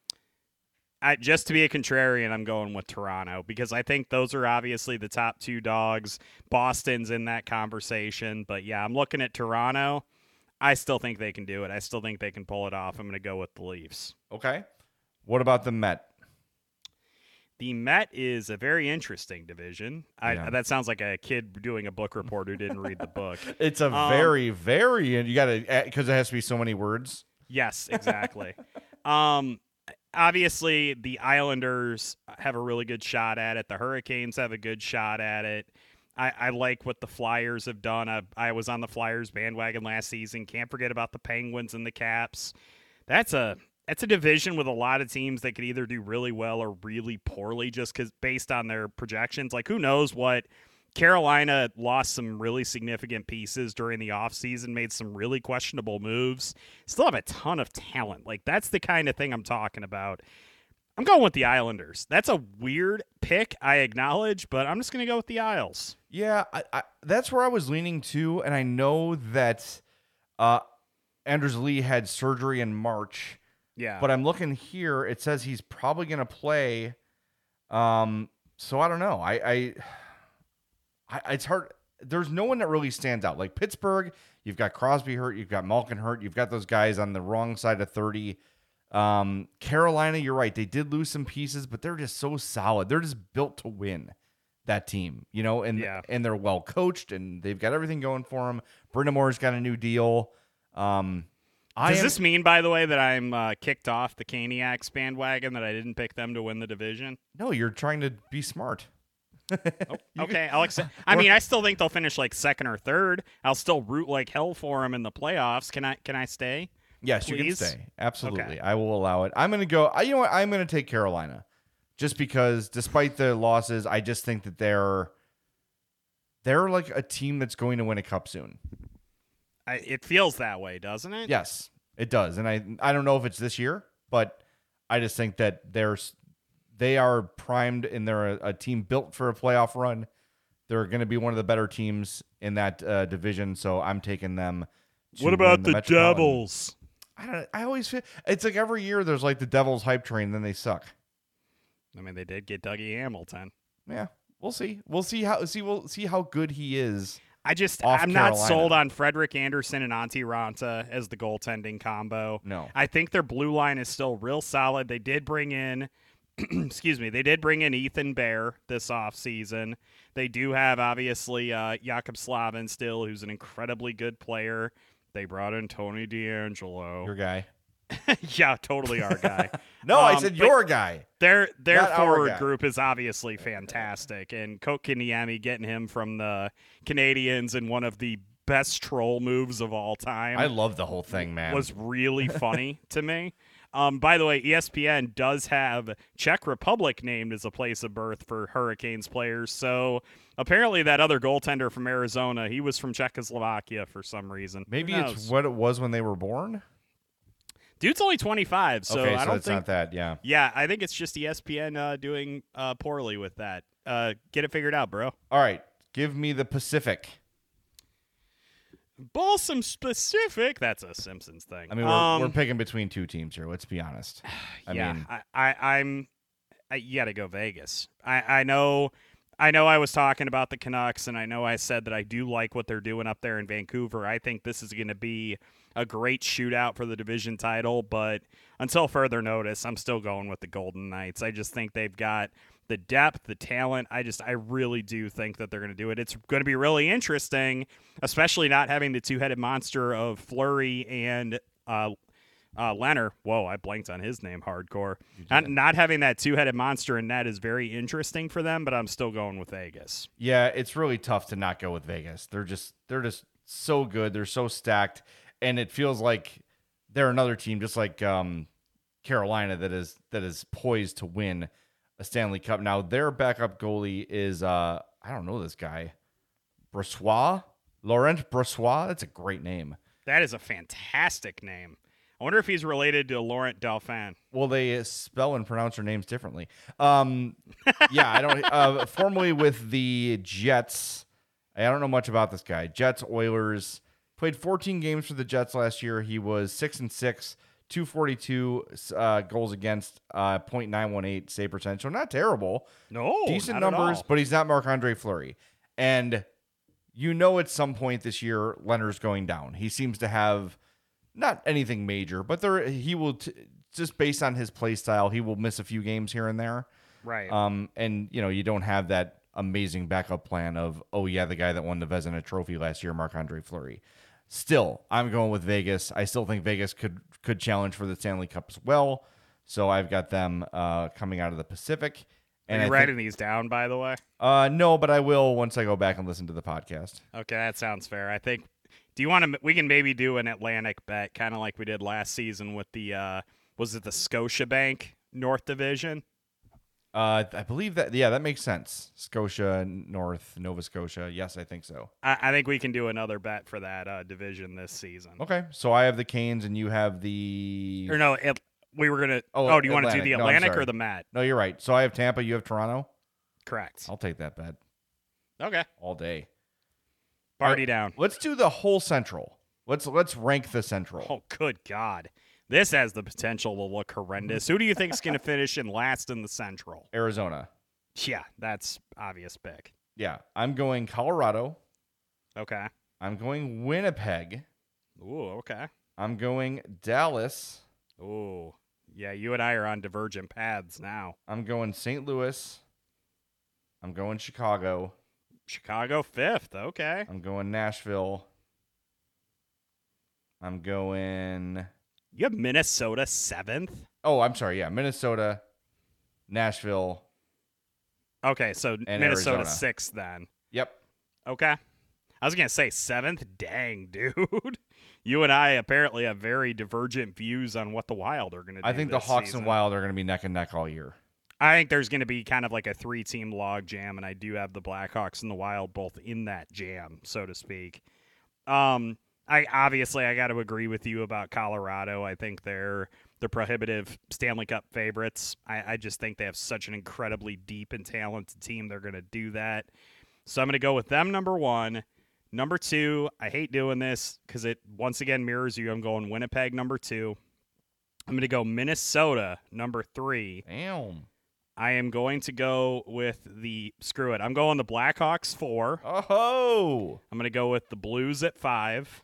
I, just to be a contrarian, I'm going with Toronto because I think those are obviously the top two dogs. Boston's in that conversation, but yeah, I'm looking at Toronto. I still think they can do it. I still think they can pull it off. I'm going to go with the Leafs. Okay. What about the Met? The Met is a very interesting division. I, Yeah. That sounds like a kid doing a book report who didn't read the book. It's a Um, very, very, and you got to, because it has to be so many words. Yes, exactly. um, obviously, the Islanders have a really good shot at it. The Hurricanes have a good shot at it. I, I like what the Flyers have done. I, I was on the Flyers bandwagon last season. Can't forget about the Penguins and the Caps. That's a that's a division with a lot of teams that could either do really well or really poorly just because based on their projections. Like, who knows what Carolina lost some really significant pieces during the offseason, made some really questionable moves. Still have a ton of talent. Like, that's the kind of thing I'm talking about. I'm going with the Islanders. That's a weird pick, I acknowledge, but I'm just going to go with the Isles. Yeah, I, I, that's where I was leaning to, and I know that uh, Anders Lee had surgery in March, Yeah. but I'm looking here. It says he's probably going to play. Um, so I don't know. I, I, I, it's hard. There's no one that really stands out. Like Pittsburgh, you've got Crosby hurt, you've got Malkin hurt, you've got those guys on the wrong side of thirty. Um, Carolina, you're right. They did lose some pieces, but they're just so solid. They're just built to win, that team, you know, and Yeah. and they're well coached and they've got everything going for them. Brind'Amour's got a new deal. Um, I Does am, this mean, by the way, that I'm uh, kicked off the Caniacs bandwagon, that I didn't pick them to win the division? No, you're trying to be smart. Oh, okay, I'll accept. I mean, I still think they'll finish like second or third. I'll still root like hell for them in the playoffs. Can I? Can I stay? Yes, you can Please? stay. Absolutely. Okay. I will allow it. I'm going to go. I, you know what? I'm going to take Carolina just because despite the losses, I just think that they're they're like a team that's going to win a cup soon. I, it feels that way, doesn't it? Yes, it does. And I I don't know if it's this year, but I just think that there's they are primed and they're a, a team built for a playoff run. They're going to be one of the better teams in that uh, division, so I'm taking them. to What about win the, Metropolitan. Devils? I don't. I always feel it's like every year there's like the Devils hype train, then they suck. I mean, they did get Dougie Hamilton. Yeah, we'll see. We'll see how see we'll see how good he is. I just Off I'm not Carolina. sold on Frederick Anderson and Antti Ranta as the goaltending combo. No. I think their blue line is still real solid. They did bring in excuse me, they did bring in Ethan Bear this offseason. They do have obviously uh Jakub Slavin still, who's an incredibly good player. They brought in Tony DeAngelo. Your guy. Yeah, totally our guy. No, I Um, said but your guy. Their their Not our forward guy. group is obviously fantastic, and Kotkaniemi getting him from the Canadians in one of the best troll moves of all time I love the whole thing, man. was really funny to me. Um, by the way, E S P N does have Czech Republic named as a place of birth for Hurricanes players, so apparently that other goaltender from Arizona, he was from Czechoslovakia for some reason. Maybe Who it's knows? what it was when they were born. Dude's only twenty-five, so okay, I so don't it's think not that. Yeah. Yeah, I think it's just E S P N uh, doing uh, poorly with that. Uh, get it figured out, bro. All right, give me the Pacific. Balsam specific. That's a Simpsons thing. I mean, we're, um, we're picking between two teams here. Let's be honest. I yeah, mean, I, I, I'm. I, you got to go Vegas. I, I know. I know. I was talking about the Canucks, and I know I said that I do like what they're doing up there in Vancouver. I think this is going to be a great shootout for the division title, but until further notice, I'm still going with the Golden Knights. I just think they've got the depth, the talent. I just, I really do think that they're going to do it. It's going to be really interesting, especially not having the two-headed monster of Fleury and uh, uh, Leonard. Whoa, I blanked on his name hardcore. Not, not having that two-headed monster in net is very interesting for them, but I'm still going with Vegas. yeah, it's really tough to not go with Vegas. They're just they're just so good. They're so stacked, and it feels like they're another team, just like um, Carolina, that is that is poised to win a Stanley Cup. Now their backup goalie is uh, I don't know this guy, Brossois, Laurent Brossois. That's a great name. That is a fantastic name. I wonder if he's related to Laurent Dauphin. Well, they spell and pronounce their names differently. Um, yeah, I don't. Uh, formerly with the Jets, I don't know much about this guy. Jets, Oilers, played fourteen games for the Jets last year. He was six and six, two forty-two uh, goals against, uh, point nine one eight save percentage. So not terrible. No, Decent not at numbers, all. but he's not Marc-Andre Fleury. And you know, at some point this year, Leonard's going down. He seems to have. Not anything major, but there he will t- just based on his play style, he will miss a few games here and there. Right. Um, and you know you don't have that amazing backup plan of oh yeah the guy that won the Vezina Trophy last year, Marc-Andre Fleury. Still, I'm going with Vegas. I still think Vegas could could challenge for the Stanley Cup as well. So I've got them uh, coming out of the Pacific. And Are you I writing think, these down, by the way? uh, no, but I will once I go back and listen to the podcast. Okay, that sounds fair. I think. Do you want to? We can maybe do an Atlantic bet, kind of like we did last season with the. Uh, was it the Scotiabank North Division? Uh, I believe that. Yeah, that makes sense. Scotia, North, Nova Scotia. Yes, I think so. I, I think we can do another bet for that uh, division this season. Okay, so I have the Canes and you have the. Or no, it, we were gonna. Oh, Oh, do you want to do the Atlantic. No, I'm Atlantic sorry. or the Met? No, you're right. So I have Tampa. You have Toronto. Correct. I'll take that bet Okay. all day. Party All right, down. Let's do the whole Central. Let's let's rank the Central. Oh, good God. This has the potential to look horrendous. Who do you think is going to finish in last in the Central? Arizona. Yeah, that's obvious pick. Yeah, I'm going Colorado. Okay. I'm going Winnipeg. Ooh, okay. I'm going Dallas. Ooh. Yeah, you and I are on divergent paths now. I'm going Saint Louis. I'm going Chicago. Chicago fifth. Okay. I'm going Nashville. I'm going. You have Minnesota seventh? Oh, I'm sorry. Yeah, Minnesota, Nashville. Okay, so and Minnesota Arizona. sixth then. Yep. Okay. I was going to say seventh. Dang, dude. You and I apparently have very divergent views on what the Wild are going to do. I think the this Hawks season. and Wild are going to be neck and neck all year. I think there's going to be kind of like a three-team log jam, and I do have the Blackhawks and the Wild both in that jam, so to speak. Um, I obviously I got to agree with you about Colorado. I think they're the prohibitive Stanley Cup favorites. I, I just think they have such an incredibly deep and talented team. They're going to do that. So I'm going to go with them number one. Number two, I hate doing this because it once again mirrors you. I'm going Winnipeg number two. I'm going to go Minnesota number three. Damn. I am going to go with the, screw it, I'm going the Blackhawks four. Oh. I'm going to go with the Blues at five.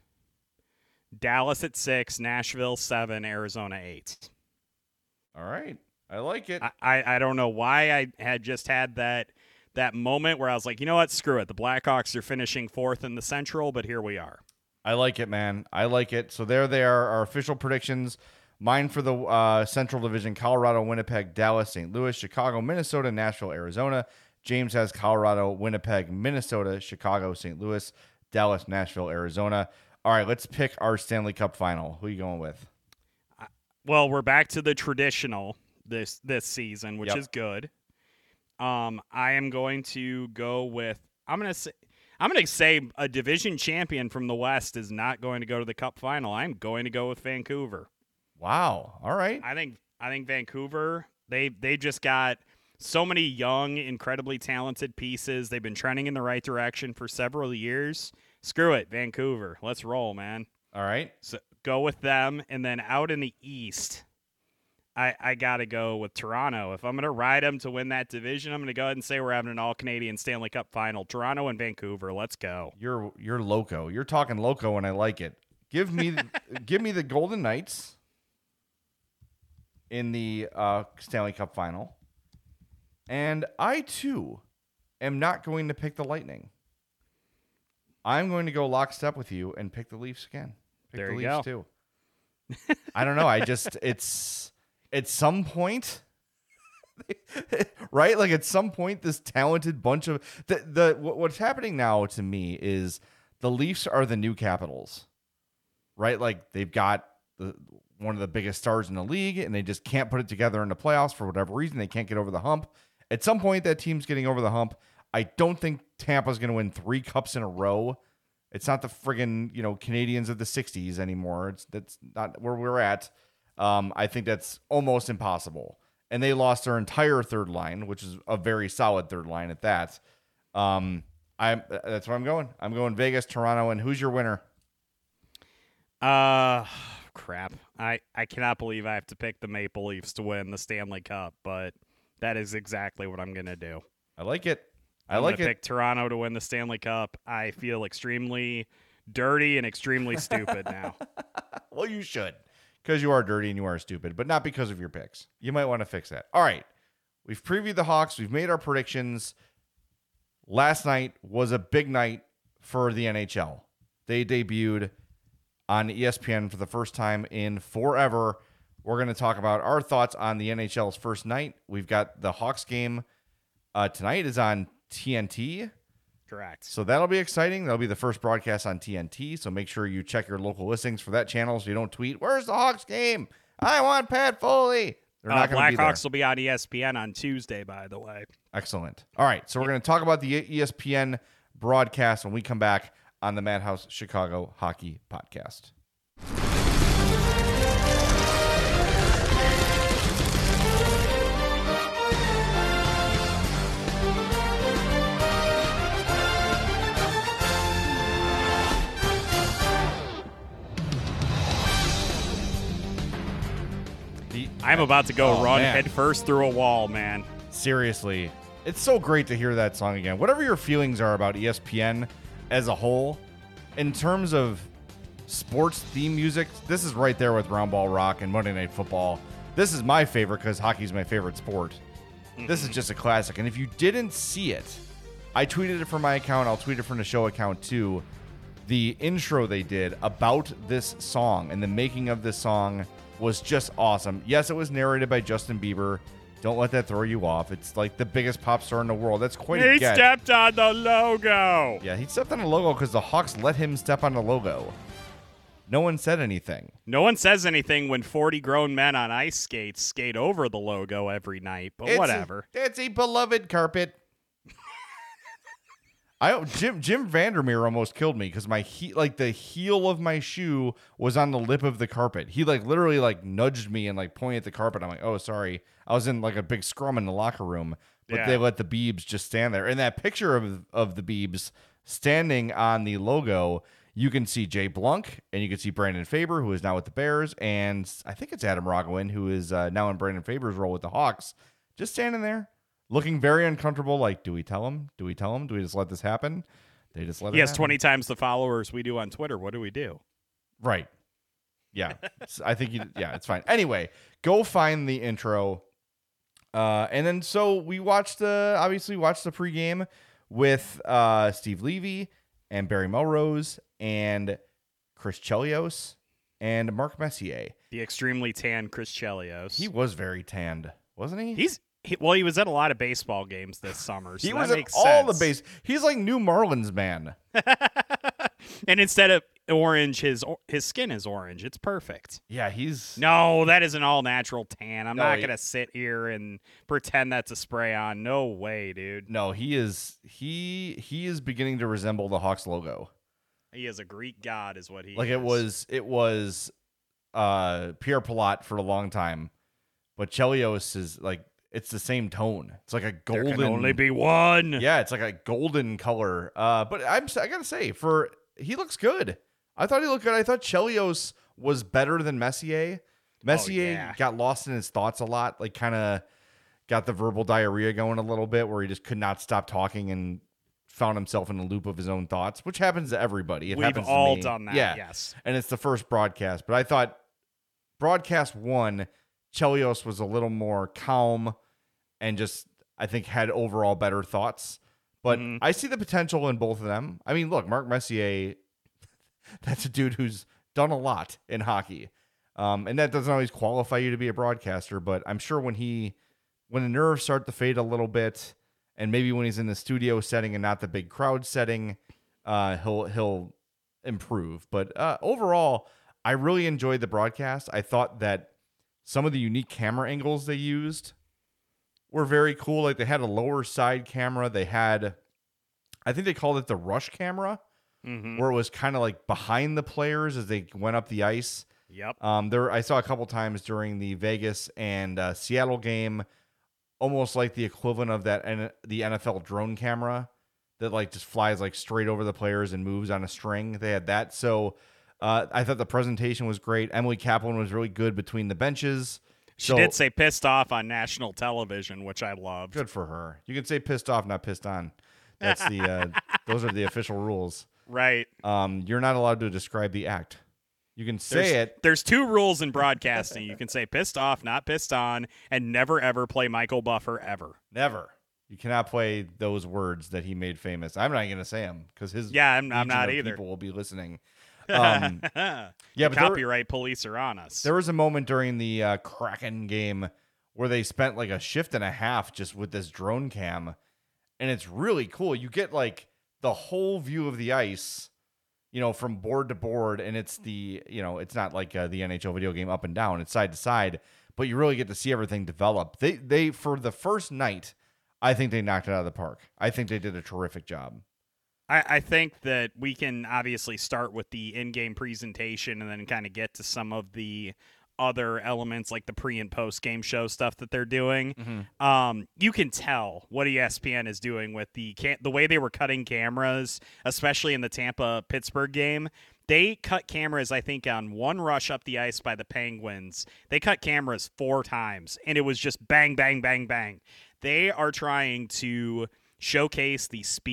Dallas at six, Nashville seven, Arizona eight. All right. I like it. I, I, I don't know why I had just had that that moment where I was like, you know what, screw it. The Blackhawks are finishing fourth in the Central, but here we are. I like it, man. I like it. So there they are, our official predictions. Mine for the uh, Central Division: Colorado, Winnipeg, Dallas, Saint Louis, Chicago, Minnesota, Nashville, Arizona. James has Colorado, Winnipeg, Minnesota, Chicago, Saint Louis, Dallas, Nashville, Arizona. All right, let's pick our Stanley Cup final. Who are you going with? Well, we're back to the traditional this this season, which Yep. is good. Um, I am going to go with I'm gonna say I'm gonna say a division champion from the West is not going to go to the Cup final. I'm going to go with Vancouver. Wow. All right. I think I think Vancouver, they they just got so many young, incredibly talented pieces. They've been trending in the right direction for several years. Screw it, Vancouver. Let's roll, man. All right. So go with them. And then out in the East, I, I got to go with Toronto. If I'm going to ride them to win that division, I'm going to go ahead and say we're having an all-Canadian Stanley Cup final. Toronto and Vancouver. Let's go. You're you're loco. You're talking loco, and I like it. Give me give me the Golden Knights in the uh, Stanley Cup final. And I, too, am not going to pick the Lightning. I'm going to go lockstep with you and pick the Leafs again. Pick There the you Leafs, go. too. I don't know. I just, it's, at some point, right? Like, at some point, this talented bunch of, the, the what's happening now to me is the Leafs are the new Capitals, right? Like, they've got the one of the biggest stars in the league, and they just can't put it together in the playoffs for whatever reason. They can't get over the hump. At some point, that team's getting over the hump. I don't think Tampa's going to win three cups in a row. It's not the friggin', you know, Canadians of the sixties anymore. It's that's not where we're at. Um, I think that's almost impossible. And they lost their entire third line, which is a very solid third line at that. Um, I'm that's where I'm going. I'm going Vegas, Toronto, and who's your winner? Uh, crap. I, I cannot believe I have to pick the Maple Leafs to win the Stanley Cup, but that is exactly what I'm going to do. I like it. I I'm like gonna it. pick Toronto to win the Stanley Cup. I feel extremely dirty and extremely stupid now. Well, you should, because you are dirty and you are stupid, but not because of your picks. You might want to fix that. All right. We've previewed the Hawks. We've made our predictions. Last night was a big night for the N H L. They debuted on E S P N for the first time in forever. We're going to talk about our thoughts on the N H L's first night. We've got the Hawks game uh, tonight is on T N T. Correct. So that'll be exciting. That'll be the first broadcast on T N T. So make sure you check your local listings for that channel so you don't tweet, "Where's the Hawks game? I want Pat Foley." They're Uh, not going to be there. Blackhawks will be on E S P N on Tuesday, by the way. Excellent. All right. So we're going to talk about the E S P N broadcast when we come back on the Madhouse Chicago Hockey Podcast. The- I'm about to go Oh, run man. head first through a wall, man. Seriously, it's so great to hear that song again. Whatever your feelings are about E S P N as a whole, in terms of sports theme music, this is right there with Round Ball Rock and Monday Night Football. This is my favorite because hockey's my favorite sport. This is just a classic. And if you didn't see it, I tweeted it from my account. I'll tweet it from the show account too. the intro they did about this song and the making of this song was just awesome. Yes, it was narrated by Justin Bieber. Don't let that throw you off. It's like the biggest pop star in the world. That's quite a He get. stepped on the logo. Yeah, he stepped on the logo because the Hawks let him step on the logo. No one said anything. No one says anything when forty grown men on ice skates skate over the logo every night, but It's whatever. A, it's a beloved carpet. I Jim Jim Vandermeer almost killed me because my he, like the heel of my shoe was on the lip of the carpet. He like literally like nudged me and like pointed at the carpet. I'm like, oh sorry, I was in like a big scrum in the locker room, but Yeah. they let the Beebs just stand there. And that picture of of the Beebs standing on the logo, you can see Jay Blunk and you can see Brandon Faber, who is now with the Bears, and I think it's Adam Rogowin, who is uh, now in Brandon Faber's role with the Hawks, just standing there. Looking very uncomfortable, like, do we tell him? Do we tell him? Do we just let this happen? They just let He it has happen. twenty times the followers we do on Twitter. What do we do? Right. Yeah. S- I think, you, yeah, it's fine. Anyway, go find the intro. Uh, and then, so we watched the, obviously watched the pregame with uh, Steve Levy and Barry Melrose and Chris Chelios and Mark Messier. The extremely tan Chris Chelios. He was very tanned, wasn't he? He's he, well, he was at a lot of baseball games this summer. So he that was at makes all sense. the base. He's like New Marlins man. And instead of orange, his his skin is orange. It's perfect. Yeah, he's No, that is an all natural tan. I'm No, not he- gonna sit here and pretend that's a spray on. No way, dude. no, he is he he is beginning to resemble the Hawks logo. He is a Greek god, is what he Like is. it was it was uh Pierre Palat for a long time, but Chelios is like it's the same tone. It's like a There golden. can only be one. Yeah, it's like a golden color. Uh, but I'm I gotta say, for he looks good. I thought he looked good. I thought Chelios was better than Messier. Messier Oh, yeah. got lost in his thoughts a lot. Like kind of got the verbal diarrhea going a little bit, where he just could not stop talking and found himself in a loop of his own thoughts, which happens to everybody. It We've happens to all me. done that, Yeah. yes. And it's the first broadcast, but I thought broadcast one, Chelios was a little more calm and just, I think, had overall better thoughts. But Mhm. I see the potential in both of them. I mean, look, Mark Messier, that's a dude who's done a lot in hockey. Um, and that doesn't always qualify you to be a broadcaster, but I'm sure when he, when the nerves start to fade a little bit, and maybe when he's in the studio setting and not the big crowd setting, uh, he'll he'll improve. But uh, overall, I really enjoyed the broadcast. I thought that some of the unique camera angles they used were very cool. Like they had a lower side camera. They had, I think they called it the rush camera, Mhm. where it was kind of like behind the players as they went up the ice. Yep. Um, there I saw a couple times during the Vegas and uh, Seattle game, almost like the equivalent of that N- the N F L drone camera that like just flies like straight over the players and moves on a string. They had that. So uh, I thought the presentation was great. Emily Kaplan was really good between the benches. She So- did say pissed off on national television, which I loved. Good for her. You can say pissed off, not pissed on. That's the uh, those are the official rules. Right. Um, you're not allowed to describe the act. You can say There's, it. There's two rules in broadcasting. You can say pissed off, not pissed on, and never ever play Michael Buffer ever. Never. You cannot play those words that he made famous. I'm not going to say them because his Yeah, I'm, I'm legion not of either. people will be listening. Um, yeah, yeah, but there, copyright police are on us. there was a moment during the uh, Kraken game where they spent like a shift and a half just with this drone cam, and it's really cool. You get like the whole view of the ice, you know, from board to board, and it's the, you know, it's not like uh, the N H L video game up and down, it's side to side, but you really get to see everything develop. They they for the first night, I think they knocked it out of the park. I think they did a terrific job. I, I think that we can obviously start with the in-game presentation and then kind of get to some of the other elements like the pre and post game show stuff that they're doing. Mm-hmm. Um, you can tell what E S P N is doing with the can- the way they were cutting cameras, especially in the Tampa Pittsburgh game. They cut cameras, I think, on one rush up the ice by the Penguins. They cut cameras four times, and it was just bang, bang, bang, bang. They are trying to showcase the speed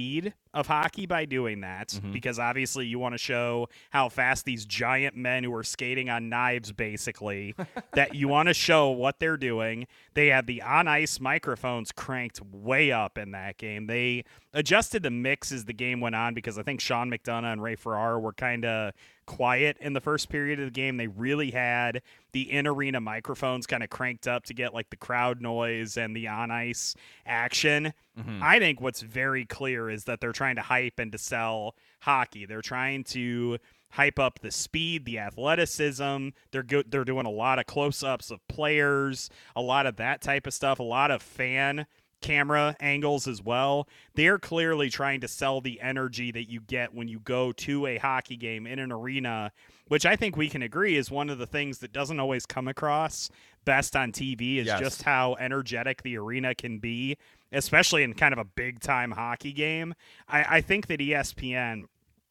of hockey by doing that, mm-hmm. because obviously you want to show how fast these giant men who are skating on knives, basically, that you want to show what they're doing. They had the on-ice microphones cranked way up in that game. They adjusted the mix as the game went on because I think Sean McDonough and Ray Ferraro were kind of quiet in the first period of the game. They really had the in-arena microphones kind of cranked up to get like the crowd noise and the on-ice action. Mm-hmm. I think what's very clear is that they're trying to hype and to sell hockey. They're trying to hype up the speed, the athleticism. They're go- they're doing a lot of close-ups of players, a lot of that type of stuff, a lot of fan camera angles as well. They're clearly trying to sell the energy that you get when you go to a hockey game in an arena, which I think we can agree is one of the things that doesn't always come across best on T V is yes. just how energetic the arena can be, especially in kind of a big-time hockey game. I, I think that E S P N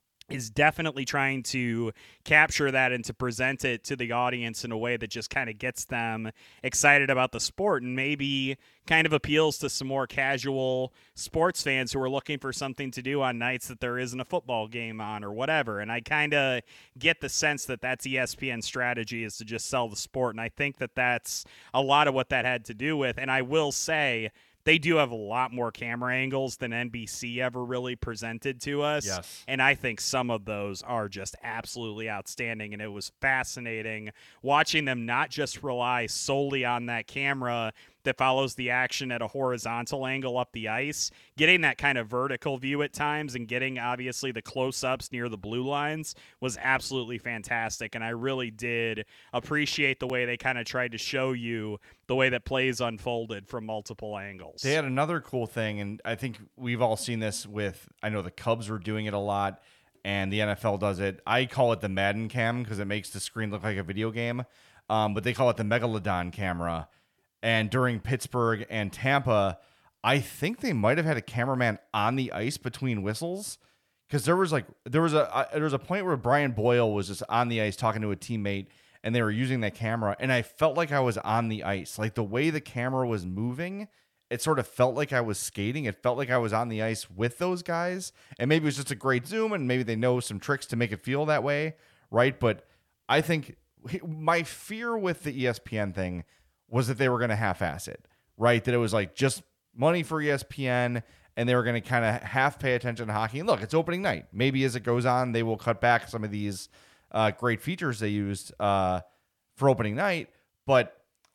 is definitely trying to capture that and to present it to the audience in a way that just kind of gets them excited about the sport and maybe kind of appeals to some more casual sports fans who are looking for something to do on nights that there isn't a football game on or whatever. And I kind of get the sense that that's E S P N's strategy is to just sell the sport. And I think that that's a lot of what that had to do with. And I will say, they do have a lot more camera angles than N B C ever really presented to us. Yes. And I think some of those are just absolutely outstanding. And it was fascinating watching them not just rely solely on that camera that follows the action at a horizontal angle up the ice, getting that kind of vertical view at times and getting obviously the close-ups near the blue lines was absolutely fantastic. And I really did appreciate the way they kind of tried to show you the way that plays unfolded from multiple angles. They had another cool thing, and I think we've all seen this with, I know the Cubs were doing it a lot, and the N F L does it. I call it the Madden cam because it makes the screen look like a video game, um, but they call it the Megalodon camera. And during Pittsburgh and Tampa, I think they might have had a cameraman on the ice between whistles because there was like there was a, a there was a point where Brian Boyle was just on the ice talking to a teammate, and they were using that camera, and I felt like I was on the ice. Like the way the camera was moving, it sort of felt like I was skating. It felt like I was on the ice with those guys, and maybe it was just a great zoom, and maybe they know some tricks to make it feel that way, right? But I think my fear with the E S P N thing was that they were going to half-ass it, right? That it was like just money for E S P N, and they were going to kind of half pay attention to hockey. And look, it's opening night. Maybe as it goes on, they will cut back some of these uh, great features they used uh, for opening night. But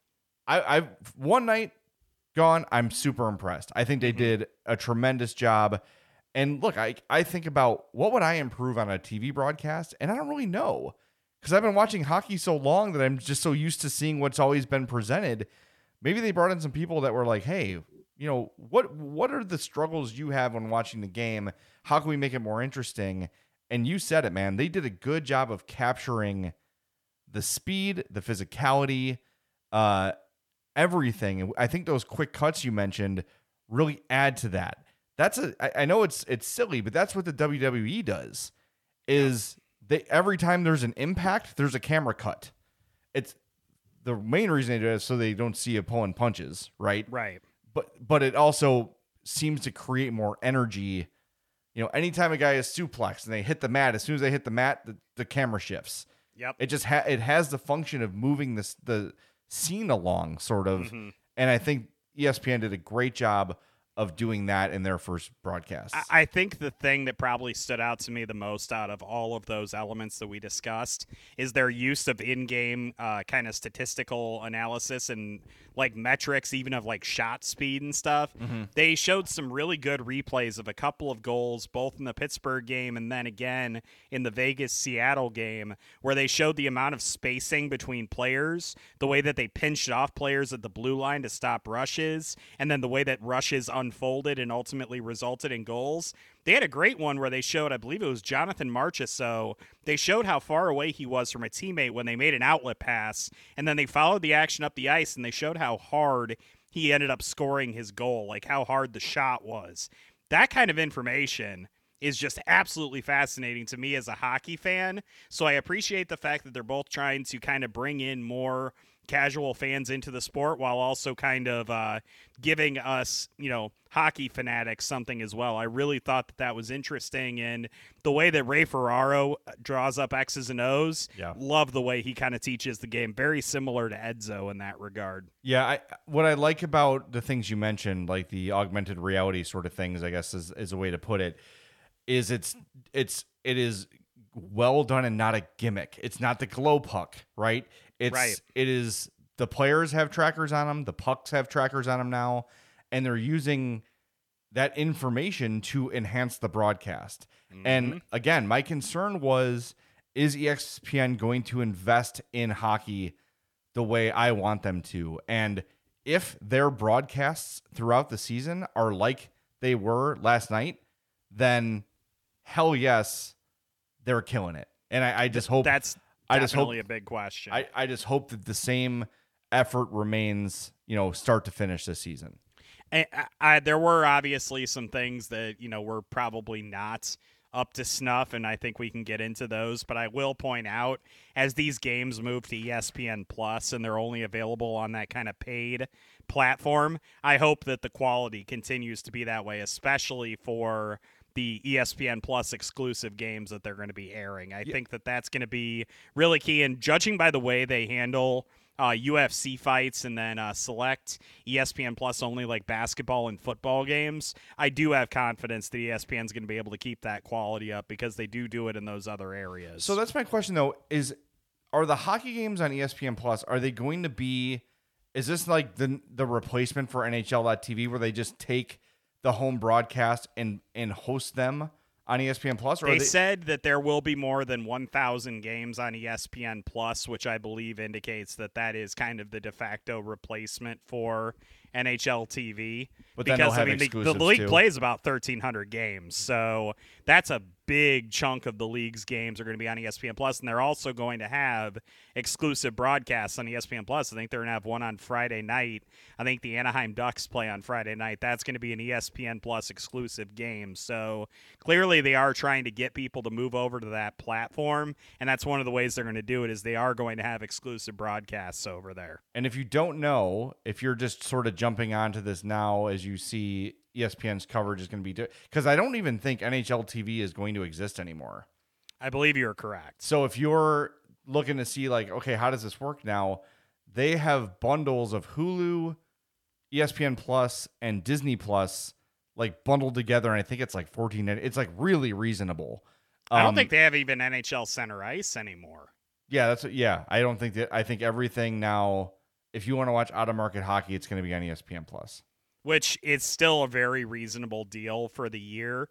I, I've one night gone, I'm super impressed. I think they did a tremendous job. And look, I, I think about what would I improve on a T V broadcast, and I don't really know. Because I've been watching hockey so long that I'm just so used to seeing what's always been presented. Maybe they brought in some people that were like, hey, you know, what what are the struggles you have when watching the game? How can we make it more interesting? And you said it, man. They did a good job of capturing the speed, the physicality, uh, everything. And I think those quick cuts you mentioned really add to that. That's a I, I know it's it's silly, but that's what the W W E does is They every time there's an impact, there's a camera cut. It's the main reason they do it is so they don't see you pulling punches, right? Right. But but it also seems to create more energy. You know, anytime a guy is suplexed and they hit the mat, as soon as they hit the mat, the, the camera shifts. Yep. It just ha- it has the function of moving this the scene along, sort of. Mm-hmm. And I think E S P N did a great job of doing that in their first broadcast. I think the thing that probably stood out to me the most out of all of those elements that we discussed is their use of in-game uh, kind of statistical analysis and like metrics, even of like shot speed and stuff. Mm-hmm. They showed some really good replays of a couple of goals, both in the Pittsburgh game and then again in the Vegas-Seattle game, where they showed the amount of spacing between players, the way that they pinched off players at the blue line to stop rushes, and then the way that rushes unfolded and ultimately resulted in goals. They had a great one where they showed, I believe it was Jonathan Marchessault. They showed how far away he was from a teammate when they made an outlet pass, and then they followed the action up the ice, and they showed how hard he ended up scoring his goal, like how hard the shot was. That kind of information is just absolutely fascinating to me as a hockey fan. So I appreciate the fact that they're both trying to kind of bring in more casual fans into the sport while also kind of uh, giving us, you know, hockey fanatics something as well. I really thought that that was interesting, and the way that Ray Ferraro draws up X's and O's, yeah. love the way he kind of teaches the game. Very similar to Edzo in that regard. Yeah, I, what I like about the things you mentioned, like the augmented reality sort of things, I guess is, is a way to put it, is it's it's it is well done and not a gimmick. It's not the glow puck, right? It's right. It is the players have trackers on them, the pucks have trackers on them now, and they're using that information to enhance the broadcast. Mm-hmm. And again, my concern was, is E S P N going to invest in hockey the way I want them to? And if their broadcasts throughout the season are like they were last night, then hell yes, they're killing it. And I, I just hope that's I just hope definitely a big question. I, I just hope that the same effort remains, you know, start to finish this season. And I, I, there were obviously some things that, you know, were probably not up to snuff, and I think we can get into those. But I will point out, as these games move to E S P N Plus and they're only available on that kind of paid platform, I hope that the quality continues to be that way, especially for the E S P N Plus exclusive games that they're going to be airing. I yeah. think that that's going to be really key. And judging by the way they handle uh, U F C fights and then uh, select E S P N Plus only like basketball and football games, I do have confidence that E S P N is going to be able to keep that quality up because they do do it in those other areas. So that's my question, though, is are the hockey games on E S P N Plus, are they going to be, is this like the the replacement for N H L dot T V where they just take the home broadcast and and host them on E S P N Plus? Or they, they said that there will be more than one thousand games on E S P N Plus, which I believe indicates that that is kind of the de facto replacement for N H L T V. But because then they'll have I mean, the, the league too. plays about thirteen hundred games, so that's a big chunk of the league's games are going to be on E S P N Plus, and they're also going to have exclusive broadcasts on E S P N Plus. I think they're going to have one on Friday night. I think the Anaheim Ducks play on Friday night. That's going to be an E S P N Plus exclusive game. So clearly they are trying to get people to move over to that platform, and that's one of the ways they're going to do it is they are going to have exclusive broadcasts over there. And if you don't know, if you're just sort of jumping onto this now as you see E S P N's coverage is going to be, because I don't even think N H L T V is going to exist anymore. I believe you're correct. So if you're looking to see like, okay, how does this work now? They have bundles of Hulu, E S P N Plus, and Disney Plus like bundled together. And I think it's like fourteen. It's like really reasonable. Um, I don't um, think they have even N H L Center Ice anymore. Yeah, that's yeah. I don't think that. I think everything now, if you want to watch out of market hockey, it's going to be on E S P N Plus. Which is still a very reasonable deal for the year.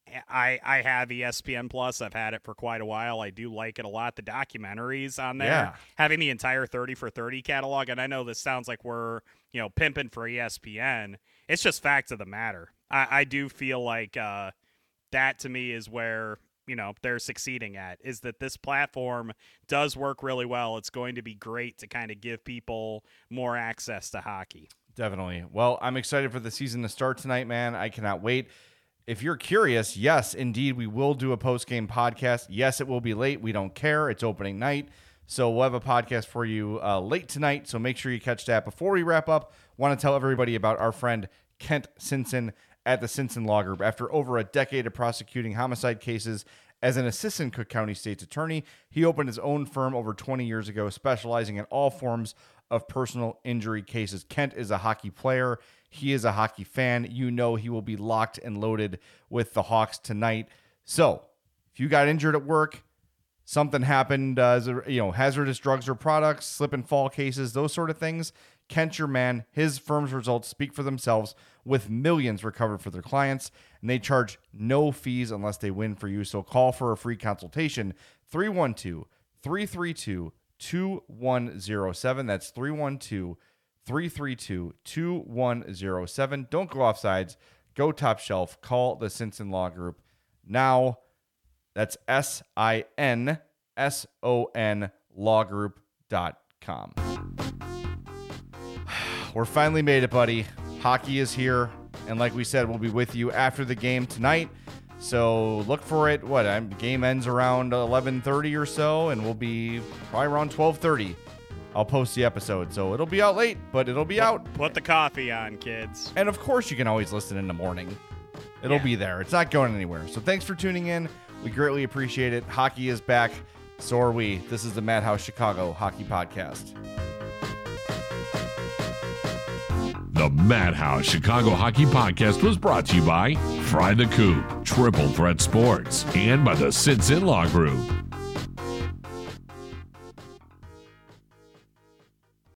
I, I have E S P N Plus. I've had it for quite a while. I do like it a lot. The documentaries on there, yeah. having the entire thirty for thirty catalog. And I know this sounds like we're, you know, pimping for E S P N. It's just fact of the matter. I, I do feel like uh, that to me is where, you know, they're succeeding at, is that this platform does work really well. It's going to be great to kind of give people more access to hockey. Definitely. Well, I'm excited for the season to start tonight, man. I cannot wait. If you're curious, yes, indeed, we will do a post-game podcast. Yes, it will be late. We don't care. It's opening night. So we'll have a podcast for you uh, late tonight. So make sure you catch that. Before we wrap up, want to tell everybody about our friend Kent Sinson at the Sinson Law Group. After over a decade of prosecuting homicide cases as an assistant Cook County State's attorney, he opened his own firm over twenty years ago, specializing in all forms of personal injury cases. Kent is a hockey player. He is a hockey fan. You know he will be locked and loaded with the Hawks tonight. So if you got injured at work, something happened, uh, as a, you know, hazardous drugs or products, slip and fall cases, those sort of things, Kent's your man. His firm's results speak for themselves, with millions recovered for their clients, and they charge no fees unless they win for you. So call for a free consultation, three one two, three three two, two one zero seven. That's three one two, three three two, two one zero seven. Don't go off sides. Go top shelf. Call the Sinson Law Group now. That's S I N S O N law group dot com. We're finally made it, buddy. Hockey is here. And like we said, we'll be with you after the game tonight. So look for it. What? I'm, game ends around eleven thirty or so, and we'll be probably around twelve thirty. I'll post the episode, so it'll be out late, but it'll be put, out. Put the coffee on, kids. And of course, you can always listen in the morning. It'll Yeah. be there. It's not going anywhere. So thanks for tuning in. We greatly appreciate it. Hockey is back. So are we. This is the Madhouse Chicago Hockey Podcast. The Madhouse Chicago Hockey Podcast was brought to you by Fry the Coop, Triple Threat Sports, and by the Sits In Law Group.